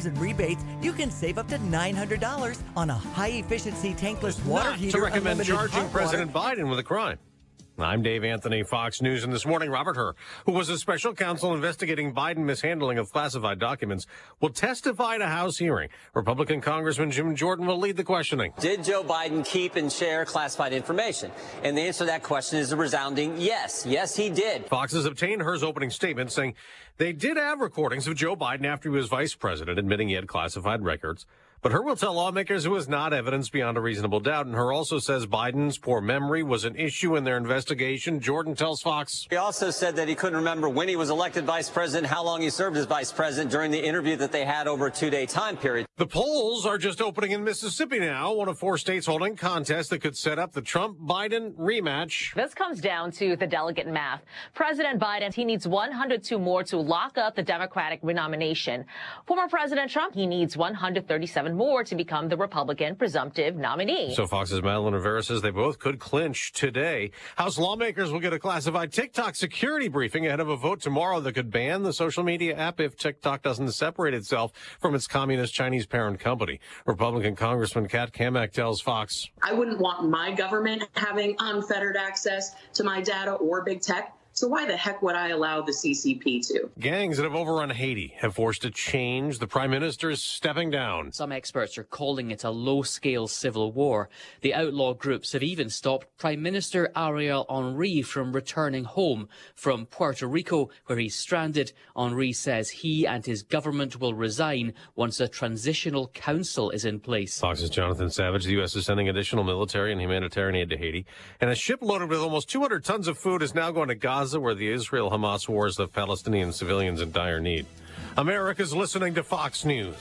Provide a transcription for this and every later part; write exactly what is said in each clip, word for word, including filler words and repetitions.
discounts and rebates, you can save up to nine hundred dollars on a high-efficiency tankless water Not heater. to recommend unlimited charging hot President water. Biden with a crime. I'm Dave Anthony, Fox News, and this morning, Robert Hur, who was a special counsel investigating Biden mishandling of classified documents, will testify at a House hearing. Republican Congressman Jim Jordan will lead the questioning. Did Joe Biden keep and share classified information? And the answer to that question is a resounding yes. Yes, he did. Fox has obtained Hur's opening statement saying they did have recordings of Joe Biden after he was vice president, admitting he had classified records. But Hur will tell lawmakers it was not evidence beyond a reasonable doubt. And Hur also says Biden's poor memory was an issue in their investigation. Jordan tells Fox. He also said that he couldn't remember when he was elected vice president, how long he served as vice president during the interview that they had over a two-day time period. The polls are just opening in Mississippi now, one of four states holding a contest that could set up the Trump-Biden rematch. This comes down to the delegate math. President Biden, he needs one hundred two more to lock up the Democratic renomination. Former President Trump, he needs one hundred thirty-seven more to become the Republican presumptive nominee. So Fox's Madeline Rivera says they both could clinch today. House lawmakers will get a classified TikTok security briefing ahead of a vote tomorrow that could ban the social media app if TikTok doesn't separate itself from its communist Chinese parent company. Republican Congressman Kat Kamak tells Fox. I wouldn't want my government having unfettered access to my data or big tech. So why the heck would I allow the C C P to? Gangs that have overrun Haiti have forced a change. The prime minister is stepping down. Some experts are calling it a low-scale civil war. The outlaw groups have even stopped Prime Minister Ariel Henry from returning home from Puerto Rico, where he's stranded. Henry says he and his government will resign once a transitional council is in place. Fox's Jonathan Savage. The U S is sending additional military and humanitarian aid to Haiti. And a ship loaded with almost two hundred tons of food is now going to Gaza, where the Israel-Hamas wars left Palestinian civilians in dire need. America's listening to Fox News.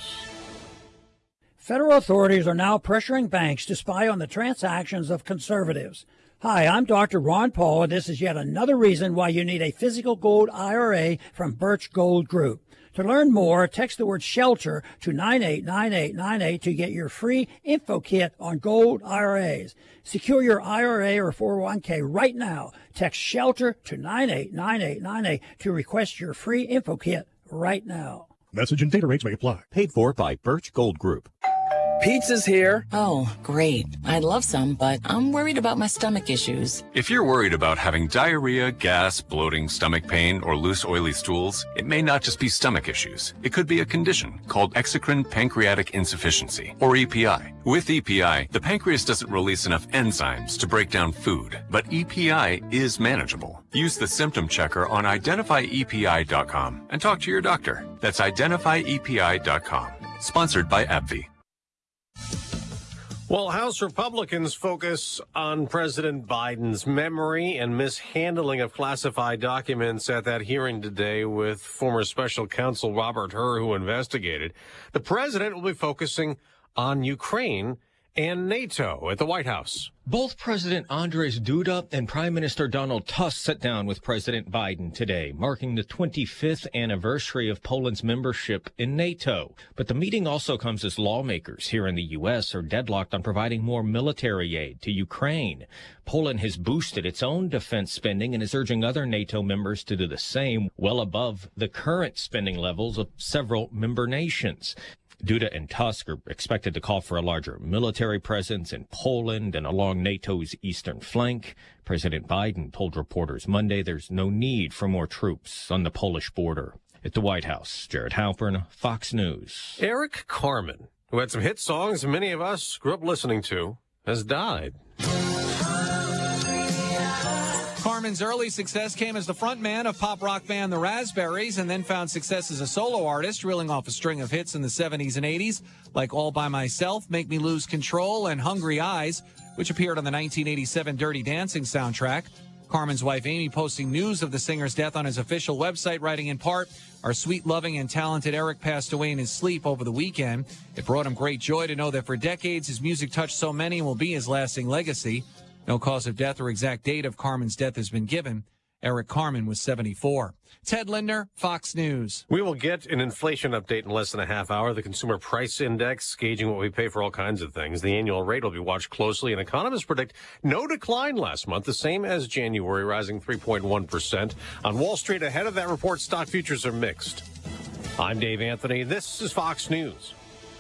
Federal authorities are now pressuring banks to spy on the transactions of conservatives. Hi, I'm Doctor Ron Paul, and this is yet another reason why you need a physical gold I R A from Birch Gold Group. To learn more, text the word SHELTER to nine eight nine eight nine eight to get your free info kit on gold I R As. Secure your I R A or four oh one k right now. Text SHELTER to nine eight nine eight nine eight to request your free info kit right now. Message and data rates may apply. Paid for by Birch Gold Group. Pizza's here. Oh, great. I'd love some, but I'm worried about my stomach issues. If you're worried about having diarrhea, gas, bloating, stomach pain, or loose oily stools, it may not just be stomach issues. It could be a condition called exocrine pancreatic insufficiency, or E P I. With E P I, the pancreas doesn't release enough enzymes to break down food, but E P I is manageable. Use the symptom checker on identify E P I dot com and talk to your doctor. That's identify E P I dot com. Sponsored by AbbVie. Well, House Republicans focus on President Biden's memory and mishandling of classified documents at that hearing today with former special counsel Robert Hur, who investigated. The president will be focusing on Ukraine and NATO at the White House. Both President Andrzej Duda and Prime Minister Donald Tusk sat down with President Biden today, marking the twenty-fifth anniversary of Poland's membership in NATO. But the meeting also comes as lawmakers here in the U S are deadlocked on providing more military aid to Ukraine. Poland has boosted its own defense spending and is urging other NATO members to do the same, well above the current spending levels of several member nations. Duda and Tusk are expected to call for a larger military presence in Poland and along NATO's eastern flank. President Biden told reporters Monday there's no need for more troops on the Polish border. At the White House, Jared Halpern, Fox News. Eric Carmen, who had some hit songs many of us grew up listening to, has died. Carmen's early success came as the frontman of pop rock band The Raspberries, and then found success as a solo artist, reeling off a string of hits in the seventies and eighties, like All By Myself, Make Me Lose Control, and Hungry Eyes, which appeared on the nineteen eighty-seven Dirty Dancing soundtrack. Carmen's wife Amy posting news of the singer's death on his official website, writing in part, "Our sweet, loving, and talented Eric passed away in his sleep over the weekend. It brought him great joy to know that for decades his music touched so many and will be his lasting legacy." No cause of death or exact date of Carmen's death has been given. Eric Carmen was seventy-four. Ted Linder, Fox News. We will get an inflation update in less than a half hour. The Consumer Price Index, gauging what we pay for all kinds of things. The annual rate will be watched closely, and economists predict no decline last month, the same as January, rising three point one percent. On Wall Street, ahead of that report, stock futures are mixed. I'm Dave Anthony. This is Fox News.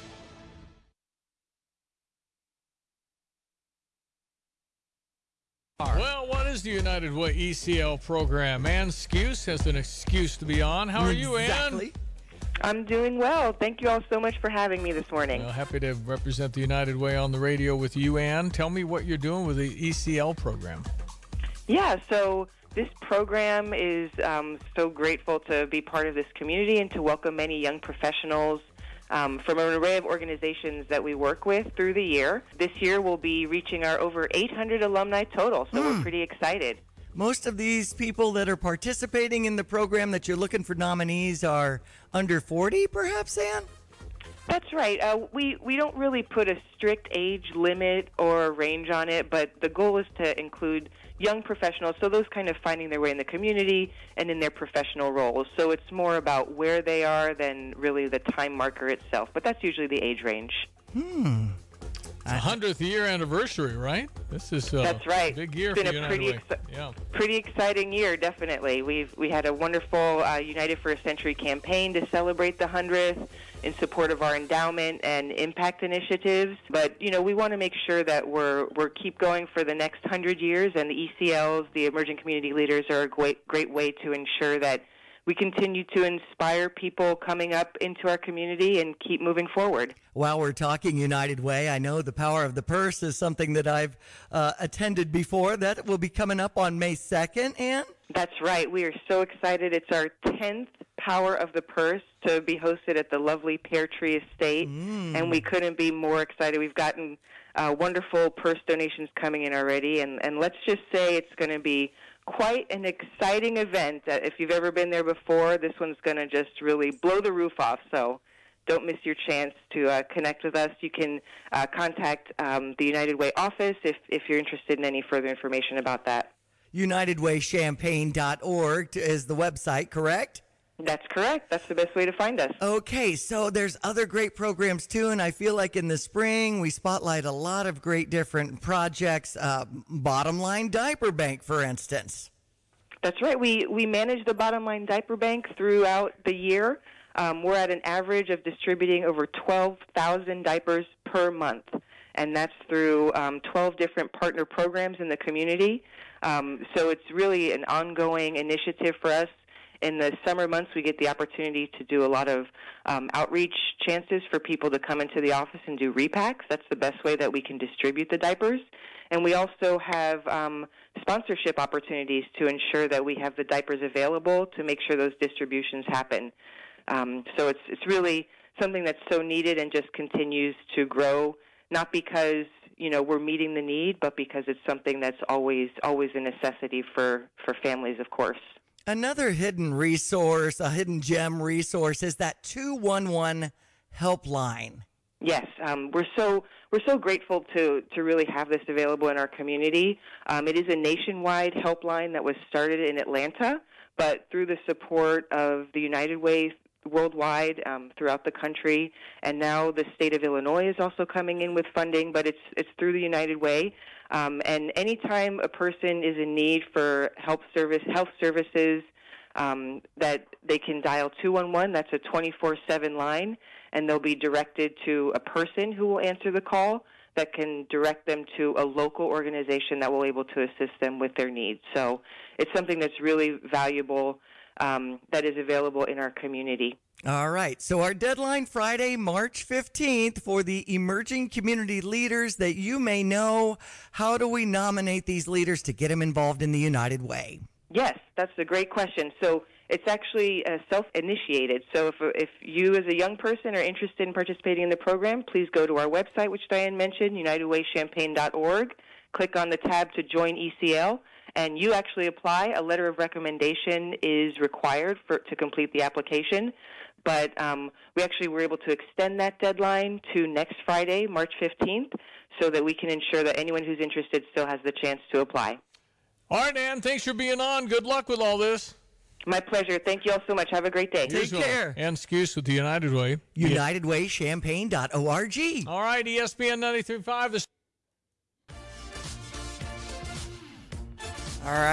Well, what is the United Way E C L program? Ann Skuse has an excuse to be on. How are you, Ann? Exactly. I'm doing well. Thank you all so much for having me this morning. Well, happy to represent the United Way on the radio with you, Ann. Tell me what you're doing with the E C L program. Yeah, so this program is um, so grateful to be part of this community and to welcome many young professionals um, from an array of organizations that we work with through the year. This year we'll be reaching our over eight hundred alumni total, so mm. we're pretty excited. Most of these people that are participating in the program that you're looking for nominees are under forty, perhaps, Ann? That's right. Uh, we, we don't really put a strict age limit or range on it, but the goal is to include young professionals, so those kind of finding their way in the community and in their professional roles. So it's more about where they are than really the time marker itself, but that's usually the age range. Hmm. It's a hundredth year anniversary, right? This is uh, That's right. a big year it's been for a United pretty Way. Exci- yeah. pretty exciting year, definitely. We've we had a wonderful uh, United for a Century campaign to celebrate the hundredth in support of our endowment and impact initiatives. But you know, we want to make sure that we're we're keep going for the next hundred years, and the E C Ls, the Emerging Community Leaders, are a great great way to ensure that we continue to inspire people coming up into our community and keep moving forward. While we're talking United Way, I know the Power of the Purse is something that I've uh, attended before. That will be coming up on May second, Ann? That's right. We are so excited. It's our tenth Power of the Purse to be hosted at the lovely Pear Tree Estate, mm. and we couldn't be more excited. We've gotten uh, wonderful purse donations coming in already, and, and let's just say it's going to be quite an exciting event. Uh, if you've ever been there before, this one's going to just really blow the roof off. So don't miss your chance to uh, connect with us. You can uh, contact um, the United Way office if, if you're interested in any further information about that. United Way Champaign dot org is the website, correct? That's correct. That's the best way to find us. Okay, so there's other great programs too, and I feel like in the spring we spotlight a lot of great different projects. Uh, Bottom Line Diaper Bank, for instance. That's right. We we manage the Bottom Line Diaper Bank throughout the year. Um, we're at an average of distributing over twelve thousand diapers per month, and that's through um, twelve different partner programs in the community. Um, so it's really an ongoing initiative for us. In the summer months, we get the opportunity to do a lot of um, outreach chances for people to come into the office and do repacks. That's the best way that we can distribute the diapers. And we also have um, sponsorship opportunities to ensure that we have the diapers available to make sure those distributions happen. Um, so it's it's really something that's so needed and just continues to grow, not because you know we're meeting the need, but because it's something that's always always a necessity for, for families, of course. Another hidden resource, a hidden gem resource, is that two one one helpline. Yes, um, we're so we're so grateful to to really have this available in our community. Um, it is a nationwide helpline that was started in Atlanta, but through the support of the United Way worldwide, um, throughout the country, and now the state of Illinois is also coming in with funding, but it's it's through the United Way. Um, and anytime a person is in need for help service, health services, um, that they can dial two one one. That's a twenty-four seven line, and they'll be directed to a person who will answer the call that can direct them to a local organization that will be able to assist them with their needs. So it's something that's really valuable um, that is available in our community. All right. So our deadline Friday, March fifteenth for the emerging community leaders that you may know. How do we nominate these leaders to get them involved in the United Way? Yes, that's a great question. So it's actually uh, self-initiated. So if, if you as a young person are interested in participating in the program, please go to our website, which Diane mentioned, United Way Champaign dot org. Click on the tab to join E C L, and you actually apply. A letter of recommendation is required for to complete the application. But um, we actually were able to extend that deadline to next Friday, March fifteenth, so that we can ensure that anyone who's interested still has the chance to apply. All right, Ann, thanks for being on. Good luck with all this. My pleasure. Thank you all so much. Have a great day. Take care. Ann Skuse with the United Way. United Way Champaign dot org. All right, E S P N ninety-three point five. All right.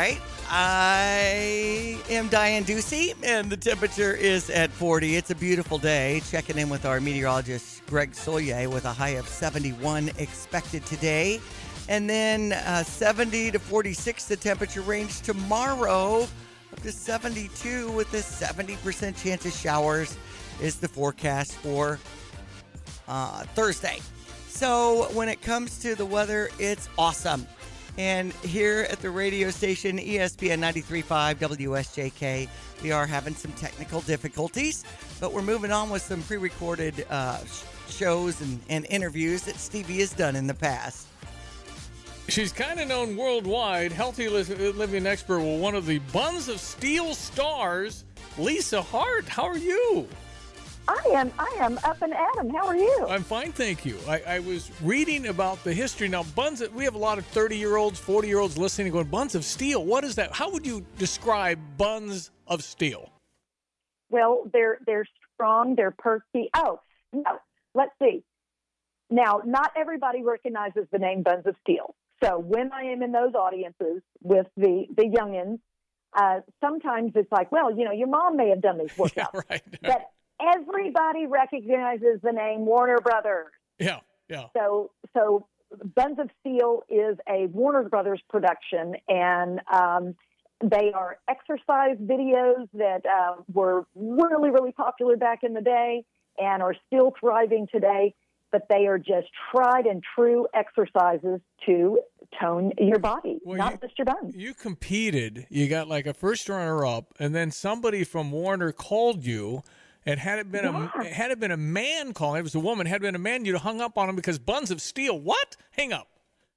I am Diane Ducey, and the temperature is at forty. It's a beautiful day. Checking in with our meteorologist, Greg Soye, with a high of seventy-one expected today. And then uh, seventy to forty-six, the temperature range tomorrow, up to seventy-two with a seventy percent chance of showers is the forecast for uh, Thursday. So when it comes to the weather, it's awesome. And here at the radio station, E S P N ninety-three point five W S J K, we are having some technical difficulties, but we're moving on with some pre-recorded uh, shows and, and interviews that Stevie has done in the past. She's kind of known worldwide, healthy living expert, well, one of the Buns of Steel stars, Lisa Hart. How are you? I am I am up and at 'em. How are you? I'm fine, thank you. I, I was reading about the history. Now, Buns, we have a lot of thirty-year-olds, forty-year-olds listening and going, Buns of Steel, what is that? How would you describe Buns of Steel? Well, they're they're strong, they're perky. Oh, no, let's see. Now, not everybody recognizes the name Buns of Steel. So when I am in those audiences with the, the youngins, uh, sometimes it's like, well, you know, your mom may have done these workouts. Yeah, right. But everybody recognizes the name Warner Brothers. Yeah, yeah. So, so Buns of Steel is a Warner Brothers production, and um, they are exercise videos that uh, were really, really popular back in the day and are still thriving today. But they are just tried and true exercises to tone your body, well, not you, just your buns. You competed. You got like a first runner-up, and then somebody from Warner called you. And had it been yeah. a had it been a man calling, it was a woman. Had it been a man, you'd have hung up on him because Buns of Steel. What? Hang up.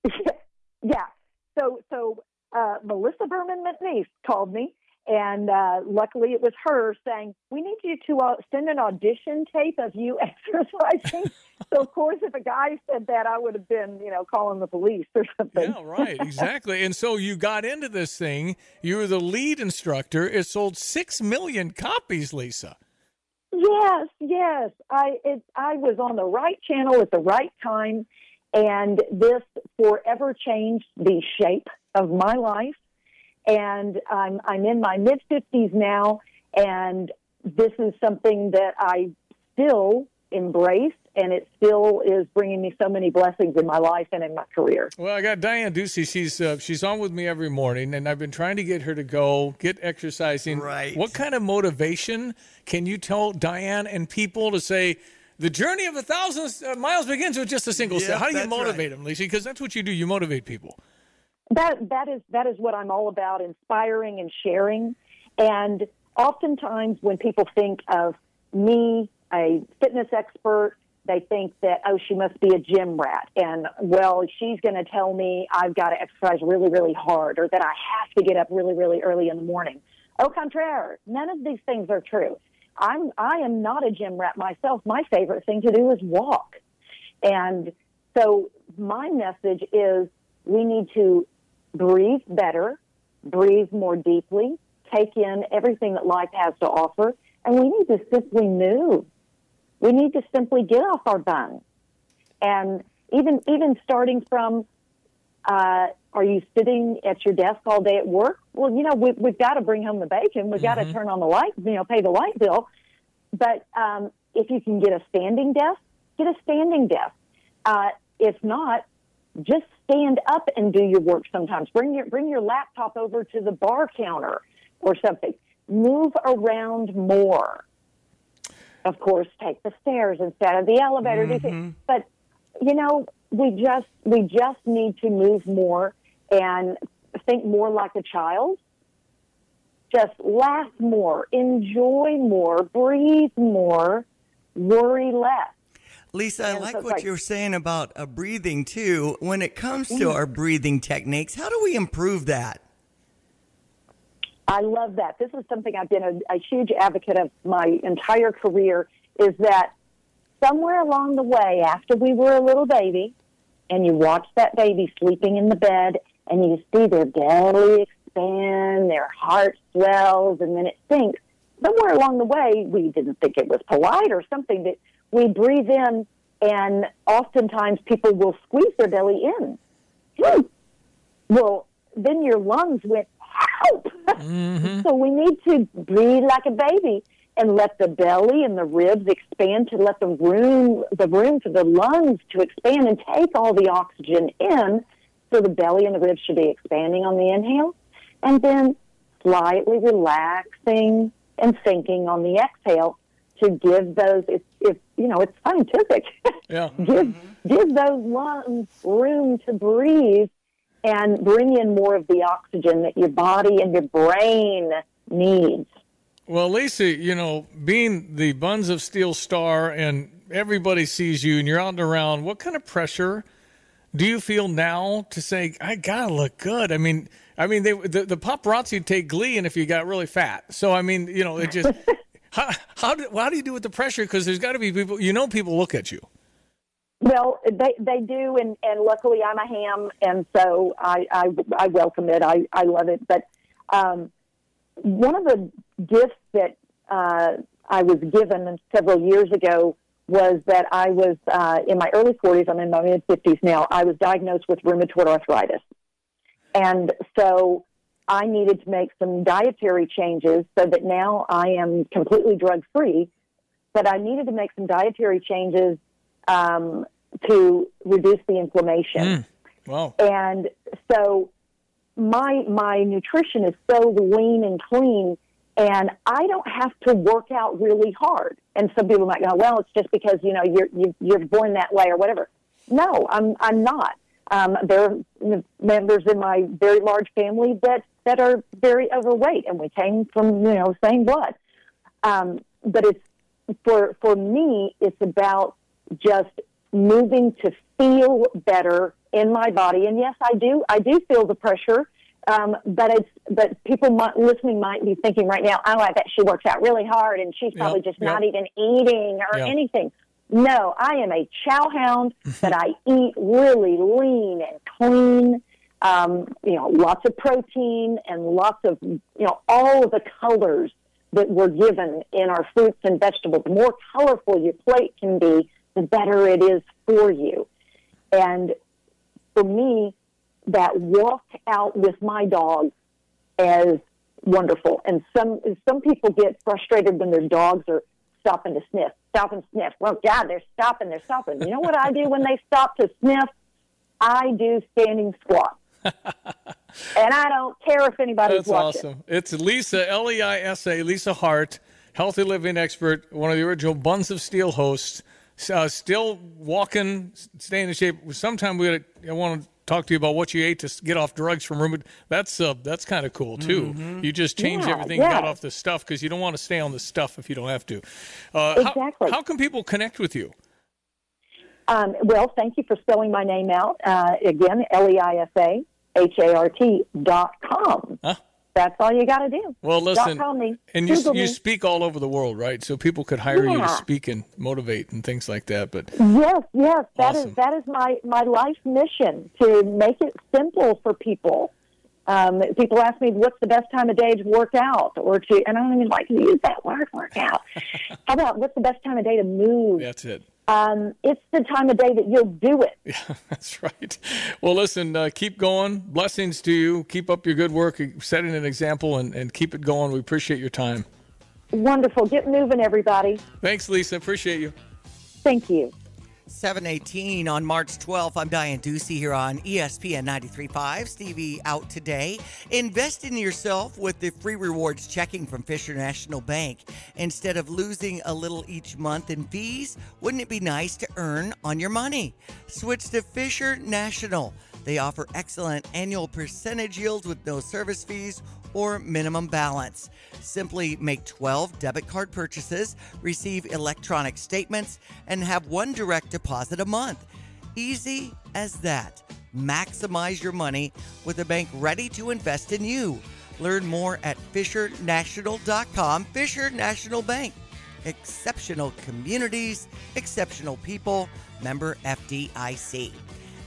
Yeah. So so uh, Melissa Berman McNeese called me, and uh, luckily it was her saying, "We need you to uh, send an audition tape of you exercising." So of course, if a guy said that, I would have been, you know, calling the police or something. Yeah, right, exactly. And so you got into this thing. You were the lead instructor. It sold six million copies, Lisa. Yes, yes. I it, I was on the right channel at the right time, and this forever changed the shape of my life. And I'm I'm in my mid fifties now, and this is something that I still embrace, and it still is bringing me so many blessings in my life and in my career. Well, I got Diane Ducey. She's uh, she's on with me every morning, and I've been trying to get her to go get exercising. Right. What kind of motivation can you tell Diane and people to say the journey of a thousand miles begins with just a single yep, step? How do you motivate right. them, Lisa? Because that's what you do. You motivate people. That that is that is what I'm all about: inspiring and sharing. And oftentimes, when people think of me, a fitness expert, they think that, oh, she must be a gym rat. And, well, she's going to tell me I've got to exercise really, really hard, or that I have to get up really, really early in the morning. Au contraire, none of these things are true. I'm, I am not a gym rat myself. My favorite thing to do is walk. And so my message is we need to breathe better, breathe more deeply, take in everything that life has to offer, and we need to simply move. We need to simply get off our bum. And even even starting from, uh, are you sitting at your desk all day at work? Well, you know, we, we've got to bring home the bacon. We've mm-hmm. got to turn on the light, you know, pay the light bill. But um, if you can get a standing desk, get a standing desk. Uh, if not, just stand up and do your work sometimes. Bring your, bring your laptop over to the bar counter or something. Move around more. Of course, take the stairs instead of the elevator. Mm-hmm. But, you know, we just we just need to move more and think more like a child. Just laugh more, enjoy more, breathe more, worry less. Lisa, I like what you're saying about uh, breathing, too. When it comes to our breathing techniques, how do we improve that? I love that. This is something I've been a, a huge advocate of my entire career, is that somewhere along the way, after we were a little baby, and you watch that baby sleeping in the bed, and you see their belly expand, their heart swells, and then it sinks, somewhere along the way, we didn't think it was polite or something, that we breathe in, and oftentimes people will squeeze their belly in. Hmm. Well, then your lungs went, help. Mm-hmm. So we need to breathe like a baby and let the belly and the ribs expand to let the room, the room for the lungs to expand and take all the oxygen in. So the belly and the ribs should be expanding on the inhale, and then slightly relaxing and sinking on the exhale to give those, it's, it's you know, it's scientific. Yeah. give, give those lungs room to breathe and bring in more of the oxygen that your body and your brain needs. Well, Lisa, you know, being the Buns of Steel star and everybody sees you and you're out and around, what kind of pressure do you feel now to say, I gotta look good? I mean, I mean, they, the, the paparazzi take glee in if you got really fat. So, I mean, you know, it just, how, how, do, how do you do with the pressure? Because there's got to be people, you know, people look at you. Well, they they do, and, and luckily I'm a ham, and so I, I, I welcome it. I, I love it. But um, one of the gifts that uh, I was given several years ago was that I was uh, in my early forties, I'm in my mid-fifties now, I was diagnosed with rheumatoid arthritis. And so I needed to make some dietary changes so that now I am completely drug-free, but I needed to make some dietary changes um, to reduce the inflammation. Mm. Wow. And so my my nutrition is so lean and clean, and I don't have to work out really hard. And some people might go, well, it's just because, you know, you're you, you're born that way or whatever. No, I'm I'm not. Um, there are members in my very large family that, that are very overweight, and we came from, you know, same blood. Um, but it's for for me, it's about just moving to feel better in my body. And yes, I do. I do feel the pressure. Um, but it's but people might, listening might be thinking right now, oh, I bet she works out really hard and she's probably Yep, just yep. not even eating or Yep. anything. No, I am a chow hound, but I eat really lean and clean. Um, you know, lots of protein and lots of, you know, all of the colors that we're given in our fruits and vegetables. The more colorful your plate can be, the better it is for you. And for me, that walk out with my dog is wonderful. And some some people get frustrated when their dogs are stopping to sniff. Stop and sniff. Well, God, they're stopping, they're stopping. You know what I do when they stop to sniff? I do standing squats. And I don't care if anybody's That's watching. awesome. It's Lisa, L E I S A, Lisa Hart, healthy living expert, one of the original Buns of Steel hosts, uh, still walking, staying in shape. Sometime we gotta, I want to talk to you about what you ate to get off drugs from rheumatoid. That's uh, that's kind of cool too. Mm-hmm. You just changed Yeah, everything, yeah. got off the stuff because you don't want to stay on the stuff if you don't have to. Uh, Exactly. How, how can people connect with you? Um, well, thank you for spelling my name out. Uh, again, L E I S A H A R T dot com. Huh? That's all you got to do. Well, listen, Dot com me. and you Google you me. speak all over the world, right? So people could hire you to Yeah. speak and motivate and things like that. But Yes, yes, that is Awesome. that is my, my life mission, to make it simple for people. Um, people ask me, what's the best time of day to work out? Or to, and I don't even like to use that word, work out. How about what's the best time of day to move? that's it. Um, it's the time of day that you'll do it. Yeah, that's right. Well, listen, uh, keep going. Blessings to you. Keep up your good work, setting an example, and, and keep it going. We appreciate your time. Wonderful. Get moving, everybody. Thanks, Lisa. Appreciate you. Thank you. seven eighteen on March twelfth. I'm Diane Ducey here on E S P N ninety-three point five. Stevie out today. Invest in yourself with the free rewards checking from Fisher National Bank. Instead of losing a little each month in fees, wouldn't it be nice to earn on your money? Switch to Fisher National. They offer excellent annual percentage yields with no service fees or minimum balance. Simply make twelve debit card purchases, receive electronic statements, and have one direct deposit a month. Easy as that. Maximize your money with a bank ready to invest in you. Learn more at fisher national dot com. Fisher National Bank. Exceptional communities, exceptional people. Member F D I C.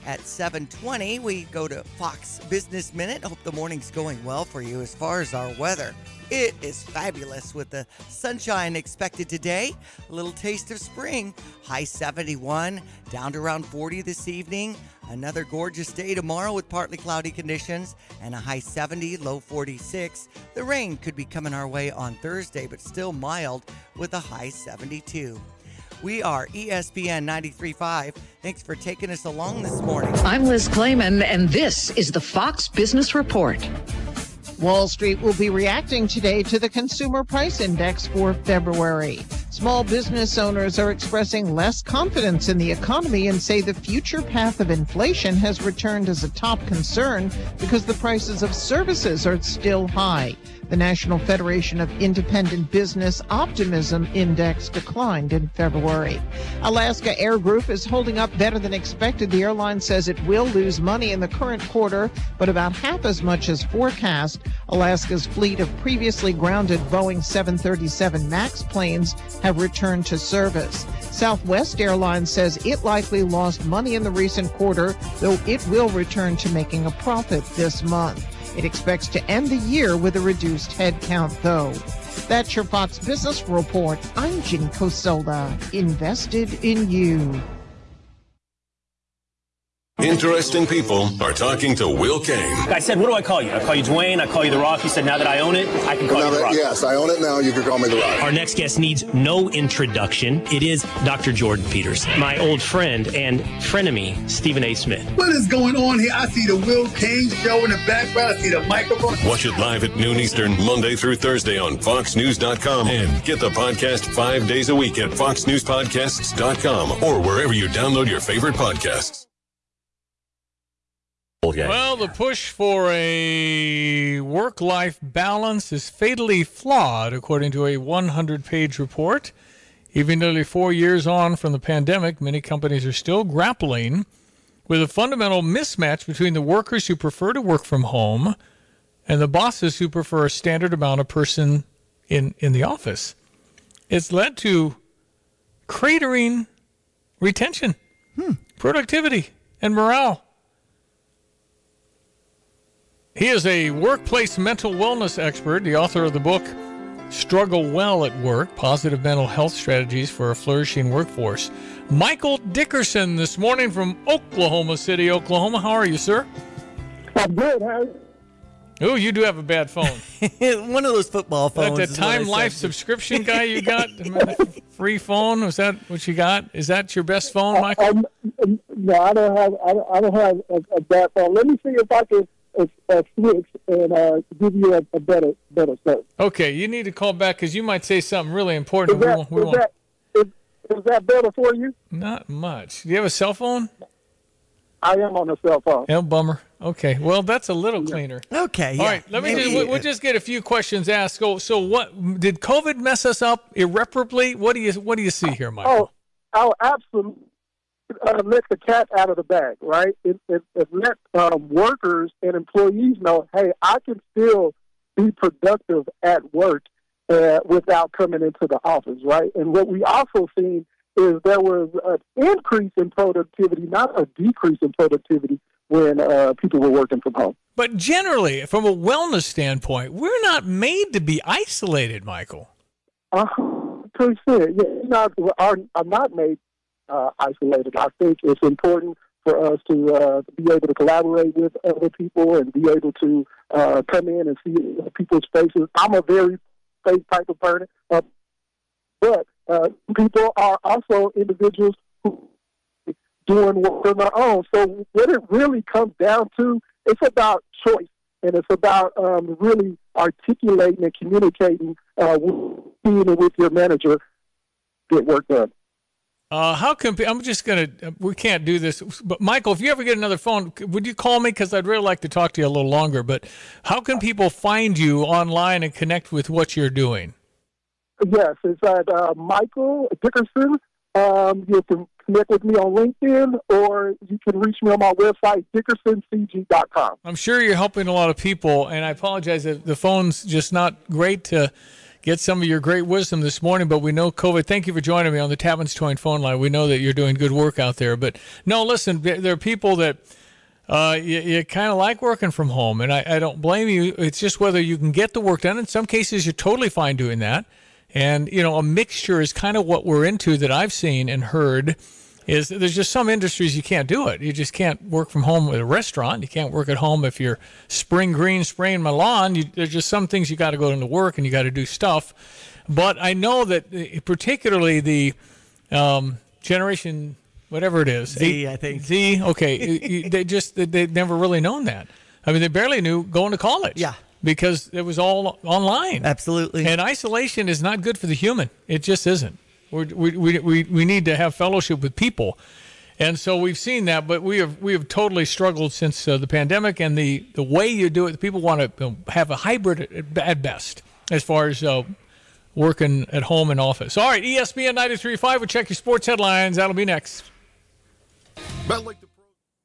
At seven twenty, we go to Fox Business Minute. Hope the morning's going well for you. As far as our weather, it is fabulous with the sunshine expected today. A little taste of spring. High seventy-one, down to around forty this evening. Another gorgeous day tomorrow with partly cloudy conditions and a high seventy, low forty-six. The rain could be coming our way on Thursday, but still mild with a high seventy-two. We are E S P N ninety-three point five. Thanks for taking us along this morning. I'm Liz Clayman, and this is the Fox Business Report. Wall Street will be reacting today to the Consumer Price Index for February. Small business owners are expressing less confidence in the economy and say the future path of inflation has returned as a top concern because the prices of services are still high. The National Federation of Independent Business Optimism Index declined in February. Alaska Air Group is holding up better than expected. The airline says it will lose money in the current quarter, but about half as much as forecast. Alaska's fleet of previously grounded Boeing seven thirty-seven MAX planes have returned to service. Southwest Airlines says it likely lost money in the recent quarter, though it will return to making a profit this month. It expects to end the year with a reduced headcount, though. That's your Fox Business Report. I'm Ginny Cosola, invested in you. Interesting people are talking to Will Kane. I said, what do I call you? I call you Dwayne. I call you The Rock. He said, now that I own it, I can call now you The that, Rock. Yes, I own it now. You can call me The Rock. Our next guest needs no introduction. It is Doctor Jordan Peters, my old friend and frenemy, Stephen A. Smith. What is going on here? I see the Will Kane show in the background. I see the microphone. Watch it live at noon Eastern, Monday through Thursday on fox news dot com. And get the podcast five days a week at fox news podcasts dot com or wherever you download your favorite podcasts. Well, the push for a work-life balance is fatally flawed, according to a one hundred page report. Even nearly four years on from the pandemic, many companies are still grappling with a fundamental mismatch between the workers who prefer to work from home and the bosses who prefer a standard amount of person in, in the office. It's led to cratering retention, hmm. productivity, and morale. He is a workplace mental wellness expert, the author of the book, Struggle Well at Work, Positive Mental Health Strategies for a Flourishing Workforce. Michael Dickerson this morning from Oklahoma City, Oklahoma. How are you, sir? I'm good. How are you? Oh, you do have a bad phone. One of those football phones. That, that Time Life subscription guy you got? Free phone? Was that what you got? Is that your best phone, Michael? I, I, no, I don't have I don't, I don't have a, a bad phone. Let me see if I can a, a switch and uh, give you a, a better better service. Okay, you need to call back because you might say something really important. Is that, we won't, we is, won't. that, is, is that better for you? Not much. Do you have a cell phone? I am on a cell phone. Oh, bummer. Okay, well, that's a little cleaner. Okay, yeah. All right, let me just, we'll, we'll just get a few questions asked. So, so what did COVID mess us up irreparably? What do you what do you see here, Michael? Oh, oh absolutely. Uh, let the cat out of the bag, right? It, it, it let um, workers and employees know, hey, I can still be productive at work uh, without coming into the office, right? And what we also seen is there was an increase in productivity, not a decrease in productivity when uh, people were working from home. But generally, from a wellness standpoint, we're not made to be isolated, Michael. Uh, percent. Yeah, not, are, are not made Uh, isolated. I think it's important for us to uh, be able to collaborate with other people and be able to uh, come in and see people's faces. I'm a very face type of person, uh, but uh, people are also individuals who are doing work on their own. So what it really comes down to, it's about choice, and it's about um, really articulating and communicating uh, with, with your manager, get work done. Uh, how can I'm just gonna? We can't do this. But Michael, if you ever get another phone, would you call me? Because I'd really like to talk to you a little longer. But how can people find you online and connect with what you're doing? Yes, it's at uh, Michael Dickerson. Um, you can connect with me on LinkedIn, or you can reach me on my website, dickerson c g dot com. I'm sure you're helping a lot of people, and I apologize if the phone's just not great to get some of your great wisdom this morning. But we know COVID. Thank you for joining me on the Tapman's Towing phone line. We know that you're doing good work out there. But no, listen, there are people that uh, you, you kind of like working from home, and I, I don't blame you. It's just whether you can get the work done. In some cases, you're totally fine doing that. And, you know, a mixture is kind of what we're into that I've seen and heard. Is there's just some industries you can't do it. You just can't work from home at a restaurant. You can't work at home if you're spring green spraying my lawn. You, there's just some things you got to go into work and you got to do stuff. But I know that particularly the um, generation, whatever it is. Z, I think. Z, okay. they just, they've never really known that. I mean, they barely knew going to college. Yeah. Because it was all online. Absolutely. And isolation is not good for the human. It just isn't. We're, we we we we need to have fellowship with people, and so we've seen that. But we have we have totally struggled since uh, the pandemic, and the, the way you do it. People want to have a hybrid at, at best, as far as uh, working at home and office. All right, E S P N ninety-three point five. We'll check your sports headlines. That'll be next. Bet like the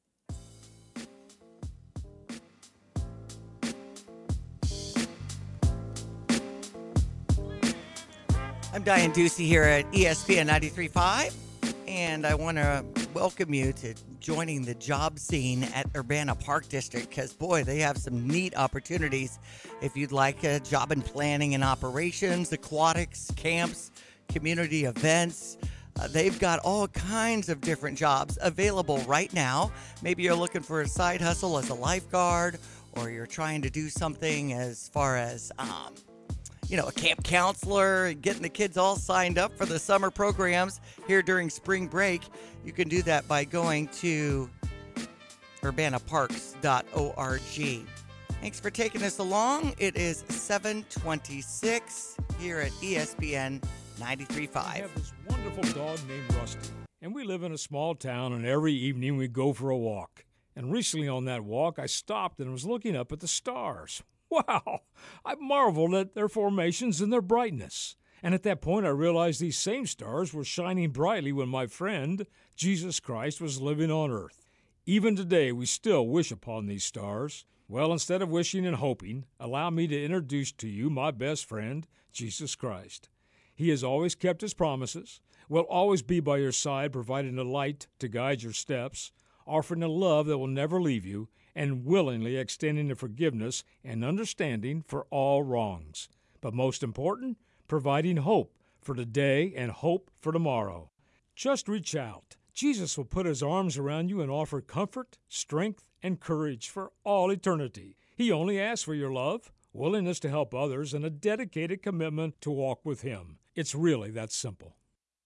I'm Diane Ducey here at E S P N ninety-three point five, and I want to welcome you to joining the job scene at Urbana Park District because, boy, they have some neat opportunities if you'd like a job in planning and operations, aquatics, camps, community events. Uh, they've got all kinds of different jobs available right now. Maybe you're looking for a side hustle as a lifeguard, or you're trying to do something as far as um, you know, a camp counselor, getting the kids all signed up for the summer programs here during spring break. You can do that by going to urbana parks dot org. Thanks for taking us along. It is seven twenty-six here at E S P N ninety-three point five. I have this wonderful dog named Rusty, and we live in a small town, and every evening we go for a walk. And recently on that walk, I stopped and was looking up at the stars. Wow, I marveled at their formations and their brightness. And at that point, I realized these same stars were shining brightly when my friend, Jesus Christ, was living on earth. Even today, we still wish upon these stars. Well, instead of wishing and hoping, allow me to introduce to you my best friend, Jesus Christ. He has always kept his promises, will always be by your side, providing a light to guide your steps, offering a love that will never leave you, and willingly extending the forgiveness and understanding for all wrongs. But most important, providing hope for today and hope for tomorrow. Just reach out. Jesus will put his arms around you and offer comfort, strength, and courage for all eternity. He only asks for your love, willingness to help others, and a dedicated commitment to walk with him. It's really that simple.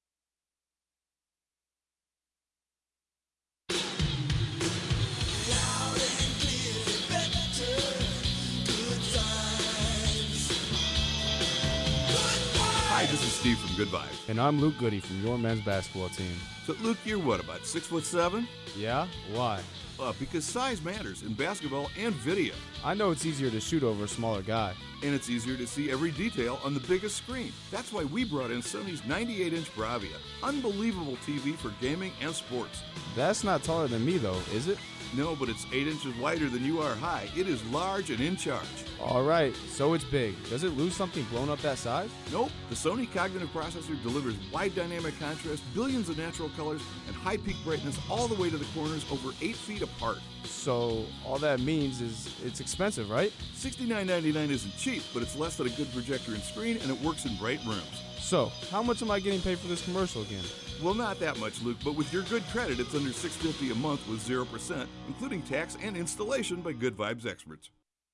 Hi, this is Steve from Good Vibes. And I'm Luke Goody from your men's basketball team. So, Luke, you're what, about six foot seven? Yeah? Why? Uh, because size matters in basketball and video. I know it's easier to shoot over a smaller guy. And it's easier to see every detail on the biggest screen. That's why we brought in Sony's ninety-eight inch Bravia. Unbelievable T V for gaming and sports. That's not taller than me, though, is it? No, but it's eight inches wider than you are high. It is large and in charge. All right, so it's big. Does it lose something blown up that size? Nope. The Sony Cognitive Processor delivers wide dynamic contrast, billions of natural colors, and high peak brightness all the way to the corners over eight feet apart. So all that means is it's expensive, right? sixty-nine ninety-nine isn't cheap, but it's less than a good projector and screen, and it works in bright rooms. So, how much am I getting paid for this commercial again? Well, not that much, Luke, but with your good credit, it's under six hundred fifty dollars a month with zero percent, including tax and installation by Good Vibes experts.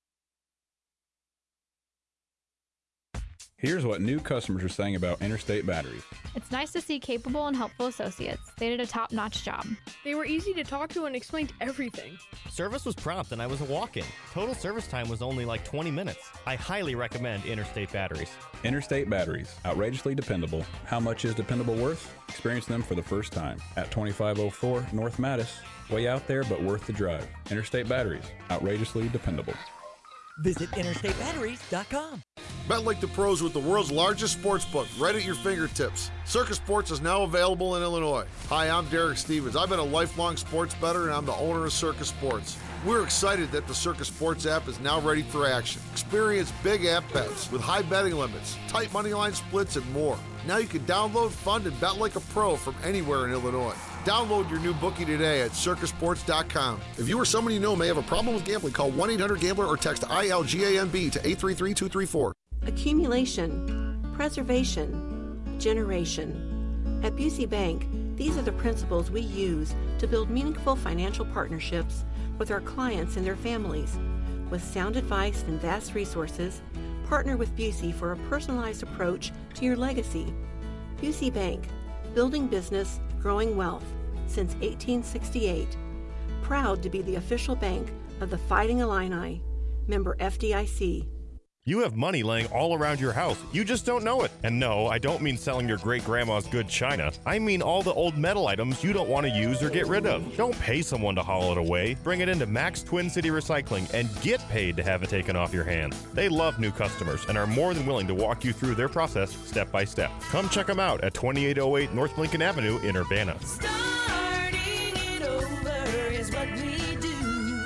Here's what new customers are saying about Interstate Batteries. It's nice to see capable and helpful associates. They did a top-notch job. They were easy to talk to and explained everything. Service was prompt and I was a walk-in. Total service time was only like twenty minutes. I highly recommend Interstate Batteries. Interstate Batteries, outrageously dependable. How much is dependable worth? Experience them for the first time at twenty-five oh four North Mattis. Way out there, but worth the drive. Interstate Batteries, outrageously dependable. Visit interstate batteries dot com. Bet like the pros with the world's largest sports book right at your fingertips. Circus Sports is now available in Illinois. Hi, I'm Derek Stevens. I've been a lifelong sports bettor, and I'm the owner of Circus Sports. We're excited that the Circus Sports app is now ready for action. Experience big app bets with high betting limits, tight money line splits, and more. Now you can download, fund, and bet like a pro from anywhere in Illinois. Download your new bookie today at circus sports dot com. If you or someone you know may have a problem with gambling, call one eight hundred gambler or text I L G A M B to eight three three two three four. Accumulation, preservation, generation. At Busey Bank, these are the principles we use to build meaningful financial partnerships with our clients and their families. With sound advice and vast resources, partner with Busey for a personalized approach to your legacy. Busey Bank, building business, growing wealth since eighteen sixty-eight. Proud to be the official bank of the Fighting Illini, member F D I C. You have money laying all around your house. You just don't know it. And no, I don't mean selling your great-grandma's good china. I mean all the old metal items you don't want to use or get rid of. Don't pay someone to haul it away. Bring it into Max Twin City Recycling and get paid to have it taken off your hands. They love new customers and are more than willing to walk you through their process step by step. Come check them out at twenty-eight oh eight North Lincoln Avenue in Urbana. Starting it over is what we do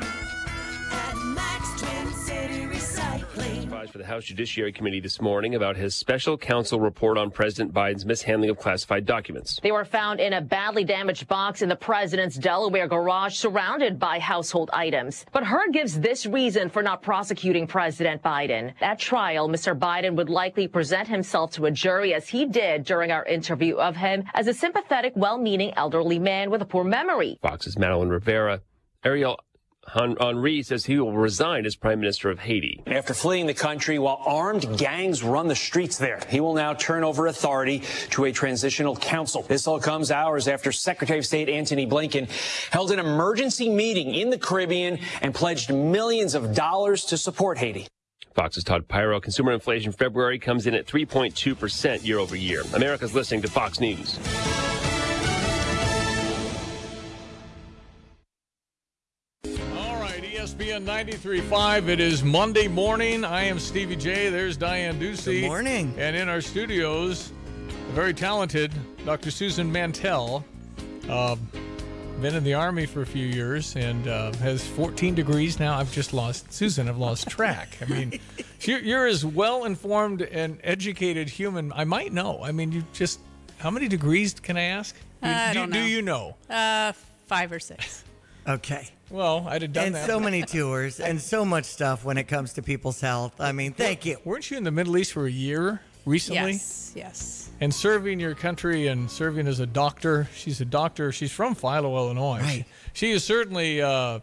at Max Twin City Recycling. For the House Judiciary Committee this morning about his special counsel report on President Biden's mishandling of classified documents. They were found in a badly damaged box in the president's Delaware garage surrounded by household items. But Hurd gives this reason for not prosecuting President Biden. At trial, Mister Biden would likely present himself to a jury as he did during our interview of him as a sympathetic, well-meaning elderly man with a poor memory. Fox's Madeline Rivera. Ariel Henry says he will resign as Prime Minister of Haiti. After fleeing the country while armed gangs run the streets there, he will now turn over authority to a transitional council. This all comes hours after Secretary of State Antony Blinken held an emergency meeting in the Caribbean and pledged millions of dollars to support Haiti. Fox's Todd Pyro. Consumer inflation February comes in at three point two percent year over year. America's listening to Fox News. E S P N ninety-three point five. It is Monday morning. I am Stevie J. There's Diane Ducey. Good morning. And in our studios, the very talented Doctor Susan Mantell. Uh, been in the Army for a few years and uh, has fourteen degrees now. I've just lost, Susan, I've lost track. I mean, you're, you're as well-informed and educated human I might know. I mean, you just, how many degrees can I ask? Uh, I do, don't do know. you know? Uh, five or six. Okay. Well, I'd have done and that. And so many tours and so much stuff when it comes to people's health. I mean, thank you. Weren't you in the Middle East for a year recently? Yes, yes. And serving your country and serving as a doctor. She's a doctor. She's from Philo, Illinois. Right. She, she is certainly uh,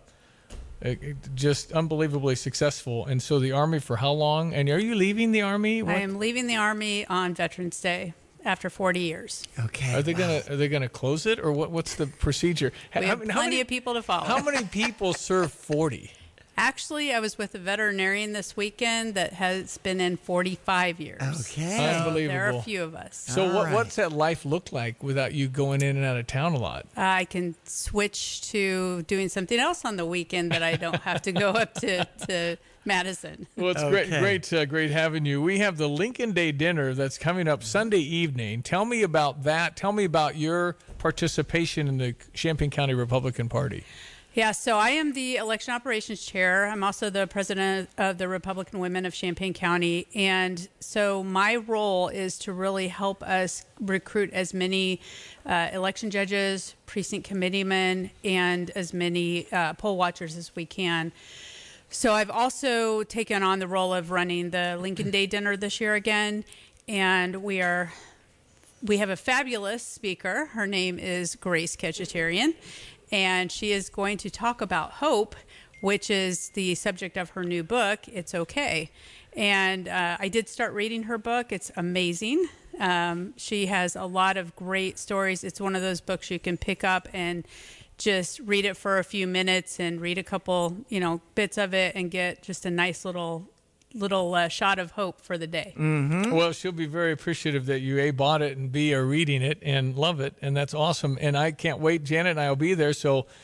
just unbelievably successful. And so the Army for how long? And are you leaving the Army? What? I am leaving the Army on Veterans Day. After forty years. Okay. Are they wow. gonna Are they gonna close it, or what? What's the procedure? We how, have how plenty many, of people to follow. How many people serve forty? Actually, I was with a veterinarian this weekend that has been in forty-five years. Okay. So Unbelievable. there are a few of us. So All what, right. what's that life look like without you going in and out of town a lot? I can switch to doing something else on the weekend that I don't have to go up to, to Madison. Well, it's Okay. great, great, uh, great having you. We have the Lincoln Day dinner that's coming up Sunday evening. Tell me about that. Tell me about your participation in the Champaign County Republican Party. Yeah, so I am the election operations chair. I'm also the president of the Republican Women of Champaign County. And so my role is to really help us recruit as many uh, election judges, precinct committeemen, and as many uh, poll watchers as we can. So I've also taken on the role of running the Lincoln Day dinner this year again. And we are we have a fabulous speaker. Her name is Grace Ketchetarian. And she is going to talk about hope, which is the subject of her new book, It's Okay. And uh, I did start reading her book. It's amazing. Um, she has a lot of great stories. It's one of those books you can pick up and just read it for a few minutes and read a couple, you know, bits of it and get just a nice little little uh, shot of hope for the day. Mm-hmm. Well, she'll be very appreciative that you A, bought it, and B, are reading it and love it, and that's awesome. And I can't wait. Janet and I will be there, so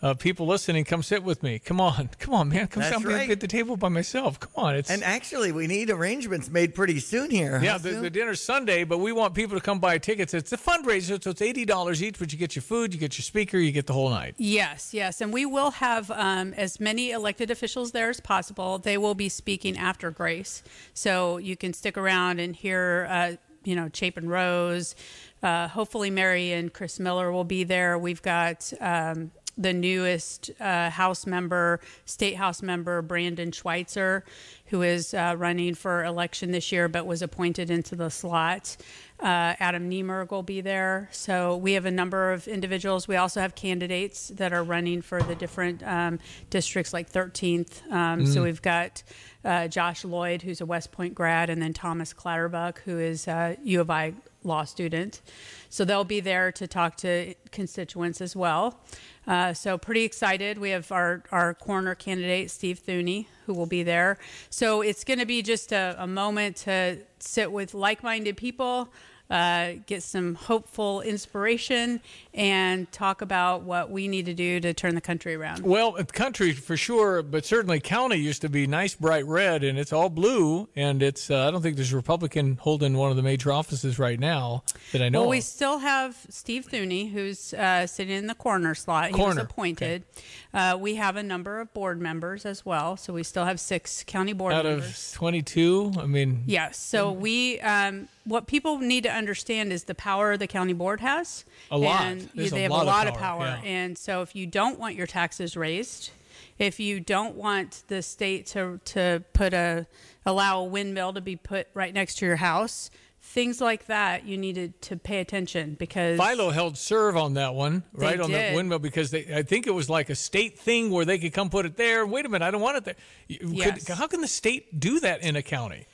Uh, people listening, come sit with me. Come on. Come on, man. Come That's sit right. at the table by myself. Come on. It's And actually, we need arrangements made pretty soon here. Yeah, How the, soon? the dinner's Sunday, but we want people to come buy tickets. It's a fundraiser, so it's eighty dollars each, but you get your food, you get your speaker, you get the whole night. Yes, yes. And we will have um, as many elected officials there as possible. They will be speaking after Grace. So you can stick around and hear, uh, you know, Chapin Rose. Uh, hopefully Mary and Chris Miller will be there. We've got um, the newest uh, House member, State House member, Brandon Schweitzer, who is uh, running for election this year but was appointed into the slot. Uh, Adam Niemerg will be there. So we have a number of individuals. We also have candidates that are running for the different um, districts like thirteenth. Um, Mm. So we've got uh, Josh Lloyd, who's a West Point grad, and then Thomas Clatterbuck, who is a U of I law student. So they'll be there to talk to constituents as well. Uh, so pretty excited. We have our, our coroner candidate, Steve Thuney, who will be there. So it's going to be just a, a moment to sit with like-minded people, uh, get some hopeful inspiration, and talk about what we need to do to turn the country around. Well, country for sure, but certainly county used to be nice, bright red, and it's all blue. And it's uh, I don't think there's a Republican holding one of the major offices right now that I know Well, we of. still have Steve Thuney, who's uh, sitting in the coroner slot. He Coroner, was appointed. Uh, we have a number of board members as well, so we still have six county board Out members. of twenty-two, I mean, Yes. So we, um, what people need to understand is the power the county board has. A lot. And There's they a have lot a of lot of power, power. yeah. And so if you don't want your taxes raised, if you don't want the state to to put a allow a windmill to be put right next to your house, things like that, you needed to pay attention because Philo held serve on that one, They right on the did. windmill, because they, I think it was like a state thing where they could come put it there. Wait a minute, I don't want it there. You- could- Yes. how can the state do that in a county?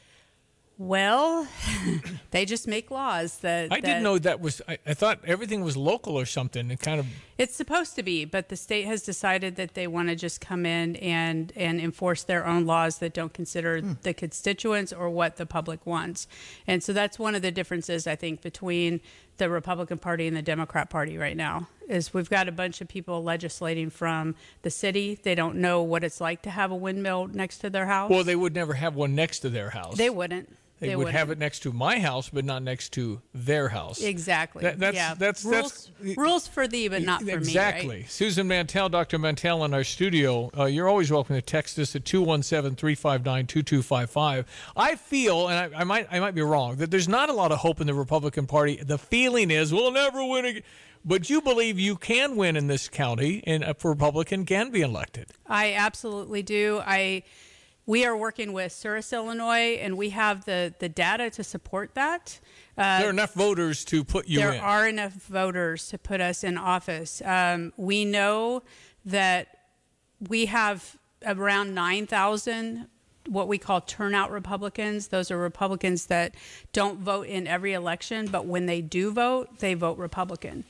Well, they just make laws that I that- didn't know that was. I, I thought everything was local or something. It kind of. It's supposed to be, but the state has decided that they want to just come in and, and enforce their own laws that don't consider Hmm. the constituents or what the public wants. And so that's one of the differences, I think, between the Republican Party and the Democrat Party right now, is we've got a bunch of people legislating from the city. They don't know what it's like to have a windmill next to their house. Well, they would never have one next to their house. They wouldn't. They, They would wouldn't. have it next to my house, but not next to their house. Exactly. That- that's, yeah. that's, rules, that's rules for thee, but not for exactly. me. Right? Susan Mantell, Doctor Mantell in our studio. Uh, you're always welcome to text us at two one seven, three five nine, two two five five. I feel, and I, I might I might be wrong, that there's not a lot of hope in the Republican Party. The feeling is we'll never win again. But you believe you can win in this county, and a Republican can be elected. I absolutely do. I we are working with Souris, Illinois, and we have the, the data to support that. Uh, there are enough voters to put you there in. are enough voters to put us in office. Um, we know that we have around nine thousand what we call turnout Republicans. Those are Republicans that don't vote in every election, but when they do vote, they vote Republican.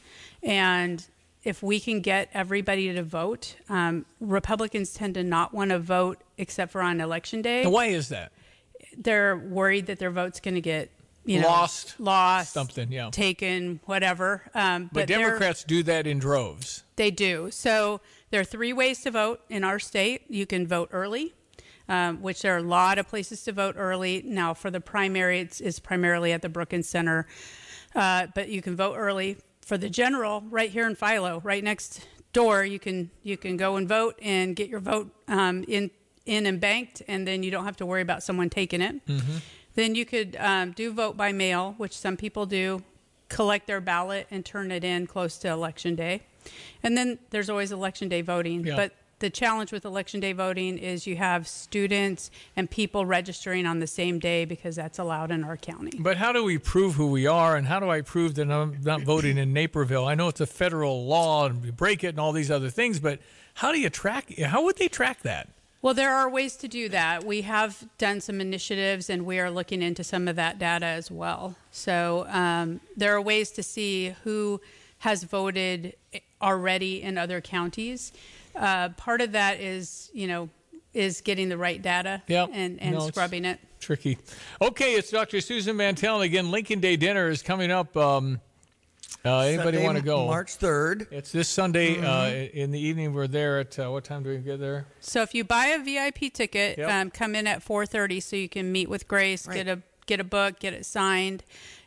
And if we can get everybody to vote, um, Republicans tend to not want to vote except for on election day. And why is that? They're worried that their vote's going to get you know, Lost. lost, Something, yeah. taken, whatever. Um, But, but they're- Democrats do that in droves. they do. So there are three ways to vote in our state. You can vote early, um, which there are a lot of places to vote early. Now, for the primary, it's, it's primarily at the Brookins Center, uh, but you can vote early. For the general, right here in Philo, right next door, you can you can go and vote and get your vote um, in in and banked, and then you don't have to worry about someone taking it. Mm-hmm. Then you could um, do vote by mail, which some people do, collect their ballot and turn it in close to election day. And then there's always election day voting. Yeah. But the challenge with election day voting is you have students and people registering on the same day because that's allowed in our county. But how do we prove who we are, and how do I prove that I'm not voting in Naperville? I know it's a federal law and we break it and all these other things, but how do you track? How would they track that? Well, there are ways to do that. We have done some initiatives, and we are looking into some of that data as well. So um, there are ways to see who has voted already in other counties. Uh, part of that is, you know, is getting the right data Yep. and, and No, it's scrubbing it. Tricky. Okay, it's Doctor Susan Mantell. And again, Lincoln Day dinner is coming up um, Uh, anybody Sunday, want to go? March third. It's this Sunday Mhm. uh, in the evening. We're there at, uh, what time do we get there? So if you buy a V I P ticket, Yep. um, come in at four thirty so you can meet with Grace, Right. get a get a book, get it signed,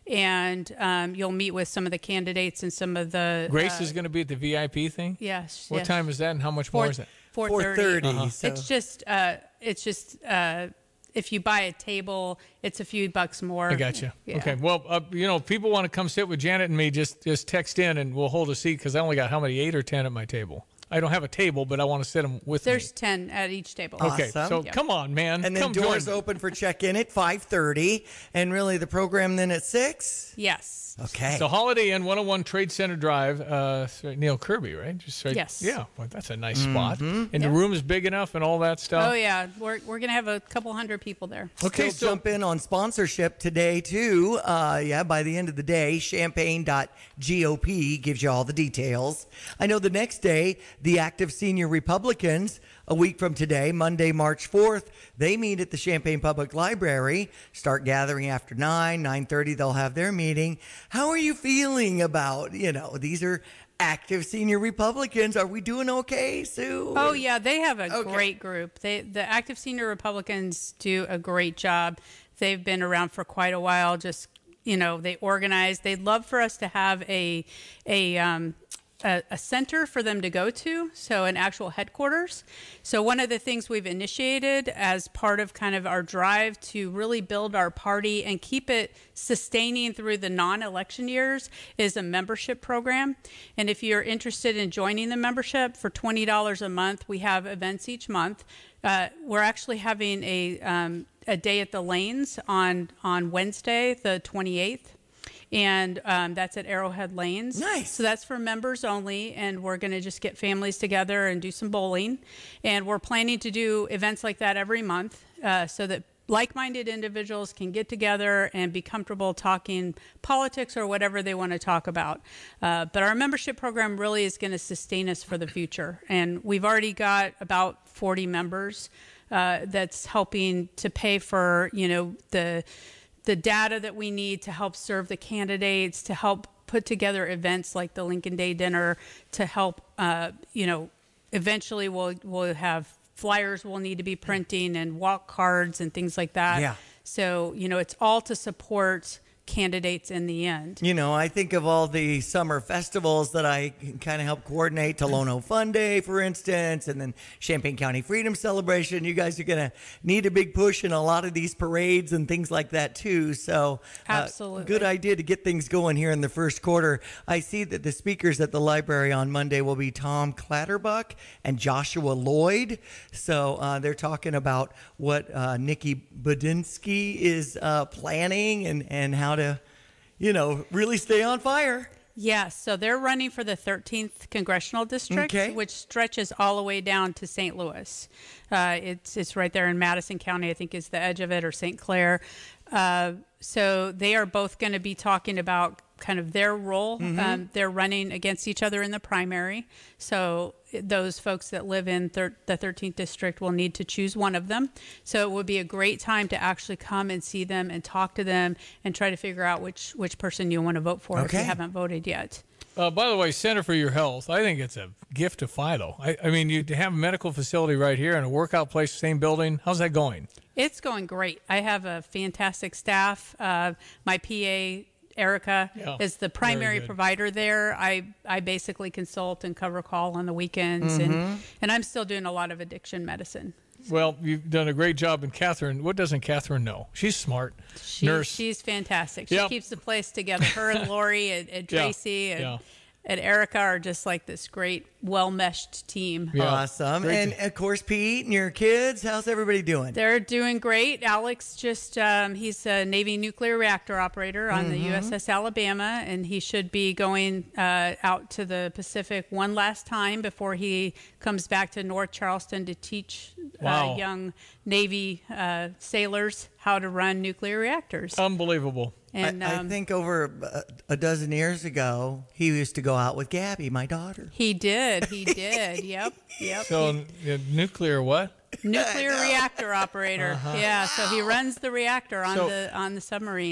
and um, you'll meet with some of the candidates and some of the Grace uh, is going to be at the V I P thing? Yes. What yes. time is that and how much Four- more is it? four thirty. Uh-huh. It's just uh, it's just uh, if you buy a table, it's a few bucks more. I got you. Yeah. Okay. Well, uh, you know, if people want to come sit with Janet and me, just just text in and we'll hold a seat because I only got how many, eight or ten at my table. I don't have a table, but I want to sit them with There's me. ten at each table. Okay, so Yeah. come on, man. And then come doors join. open for check-in at five thirty, and really the program then at six. Yes. Okay. So Holiday Inn, one oh one Trade Center Drive, uh, it's right- Neil Kirby, right? Just right. Yes. Yeah, well, that's a nice spot. Mhm. And Yeah. the room is big enough and all that stuff. Oh yeah, we're we're gonna have a couple hundred people there. Okay, Still jump in on sponsorship today too. Uh, yeah, by the end of the day, champagne dot gop gives you all the details. I know the next day, the Active Senior Republicans, a week from today, Monday, March fourth, they meet at the Champaign Public Library. Start gathering after nine, nine thirty. They'll have their meeting. How are you feeling about, you know, these are active senior Republicans. Are we doing okay, Sue? Oh yeah, they have a Okay. great group. They the active senior Republicans do a great job. They've been around for quite a while. Just you know, they organize. They'd love for us to have a a um, a, a center for them to go to, so an actual headquarters. So one of the things we've initiated as part of kind of our drive to really build our party and keep it sustaining through the non-election years is a membership program. And if you're interested in joining the membership for twenty dollars a month, we have events each month. Uh, we're actually having a um, a day at the Lanes on on Wednesday, the twenty-eighth. And um, that's at Arrowhead Lanes. Nice. So that's for members only, and we're going to just get families together and do some bowling. And we're planning to do events like that every month uh, so that like-minded individuals can get together and be comfortable talking politics or whatever they want to talk about. Uh, but our membership program really is going to sustain us for the future. And we've already got about forty members uh, that's helping to pay for, you know, the the data that we need to help serve the candidates, to help put together events like the Lincoln Day Dinner, to help, uh, you know, eventually we'll, we'll have flyers we'll need to be printing and walk cards and things like that. Yeah. So, you know, it's all to support candidates in the end. You know, I think of all the summer festivals that I kind of help coordinate. Tolono Fun Day, for instance, and then Champaign County Freedom Celebration. You guys are going to need a big push in a lot of these parades and things like that, too. So, uh, Absolutely. good idea to get things going here in the first quarter. I see that the speakers at the library on Monday will be Tom Clatterbuck and Joshua Lloyd. So, uh, they're talking about what uh, Nikki Budinsky is uh, planning and, and how to, you know, really stay on fire. Yes, so they're running for the thirteenth congressional district, Okay. which stretches all the way down to Saint Louis. Uh, it's it's right there in Madison County, I think is the edge of it, or Saint Clair. Uh, so they are both going to be talking about kind of their role. Mhm. Um, they're running against each other in the primary. So those folks that live in thir- the thirteenth district will need to choose one of them. So it would be a great time to actually come and see them and talk to them and try to figure out which, which person you want to vote for if Okay. you haven't voted yet. Uh, by the way, Center for Your Health, I think it's a gift to Philo. I, I mean, you have a medical facility right here and a workout place, same building. How's that going? It's going great. I have a fantastic staff. Uh, my P A, Erica, Yeah, is the very primary good. provider there. I, I basically consult and cover call on the weekends, Mhm. and, and I'm still doing a lot of addiction medicine. Well, you've done a great job. And Catherine, what doesn't Catherine know? She's smart. She, Nurse. She's fantastic. She Yep. keeps the place together. Her and Lori and, and Yeah, Tracy and, yeah. and Erica are just like this great, well-meshed team. Awesome. And of course, Pete and your kids, how's everybody doing? They're doing great. Alex just, um, he's a Navy nuclear reactor operator on the Mhm. U S S Alabama, and he should be going uh, out to the Pacific one last time before he comes back to North Charleston to teach Wow. uh, young Navy uh, sailors how to run nuclear reactors. Unbelievable. And I, I um, think over a, a dozen years ago, he used to go out with Gabby, my daughter. he did. He did. Yep. Yep. So, uh, nuclear what? Nuclear reactor operator. Uh-huh. Yeah. So he runs the reactor on So- the on the submarine.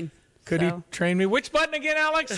Could So- he train me? Which button again, Alex?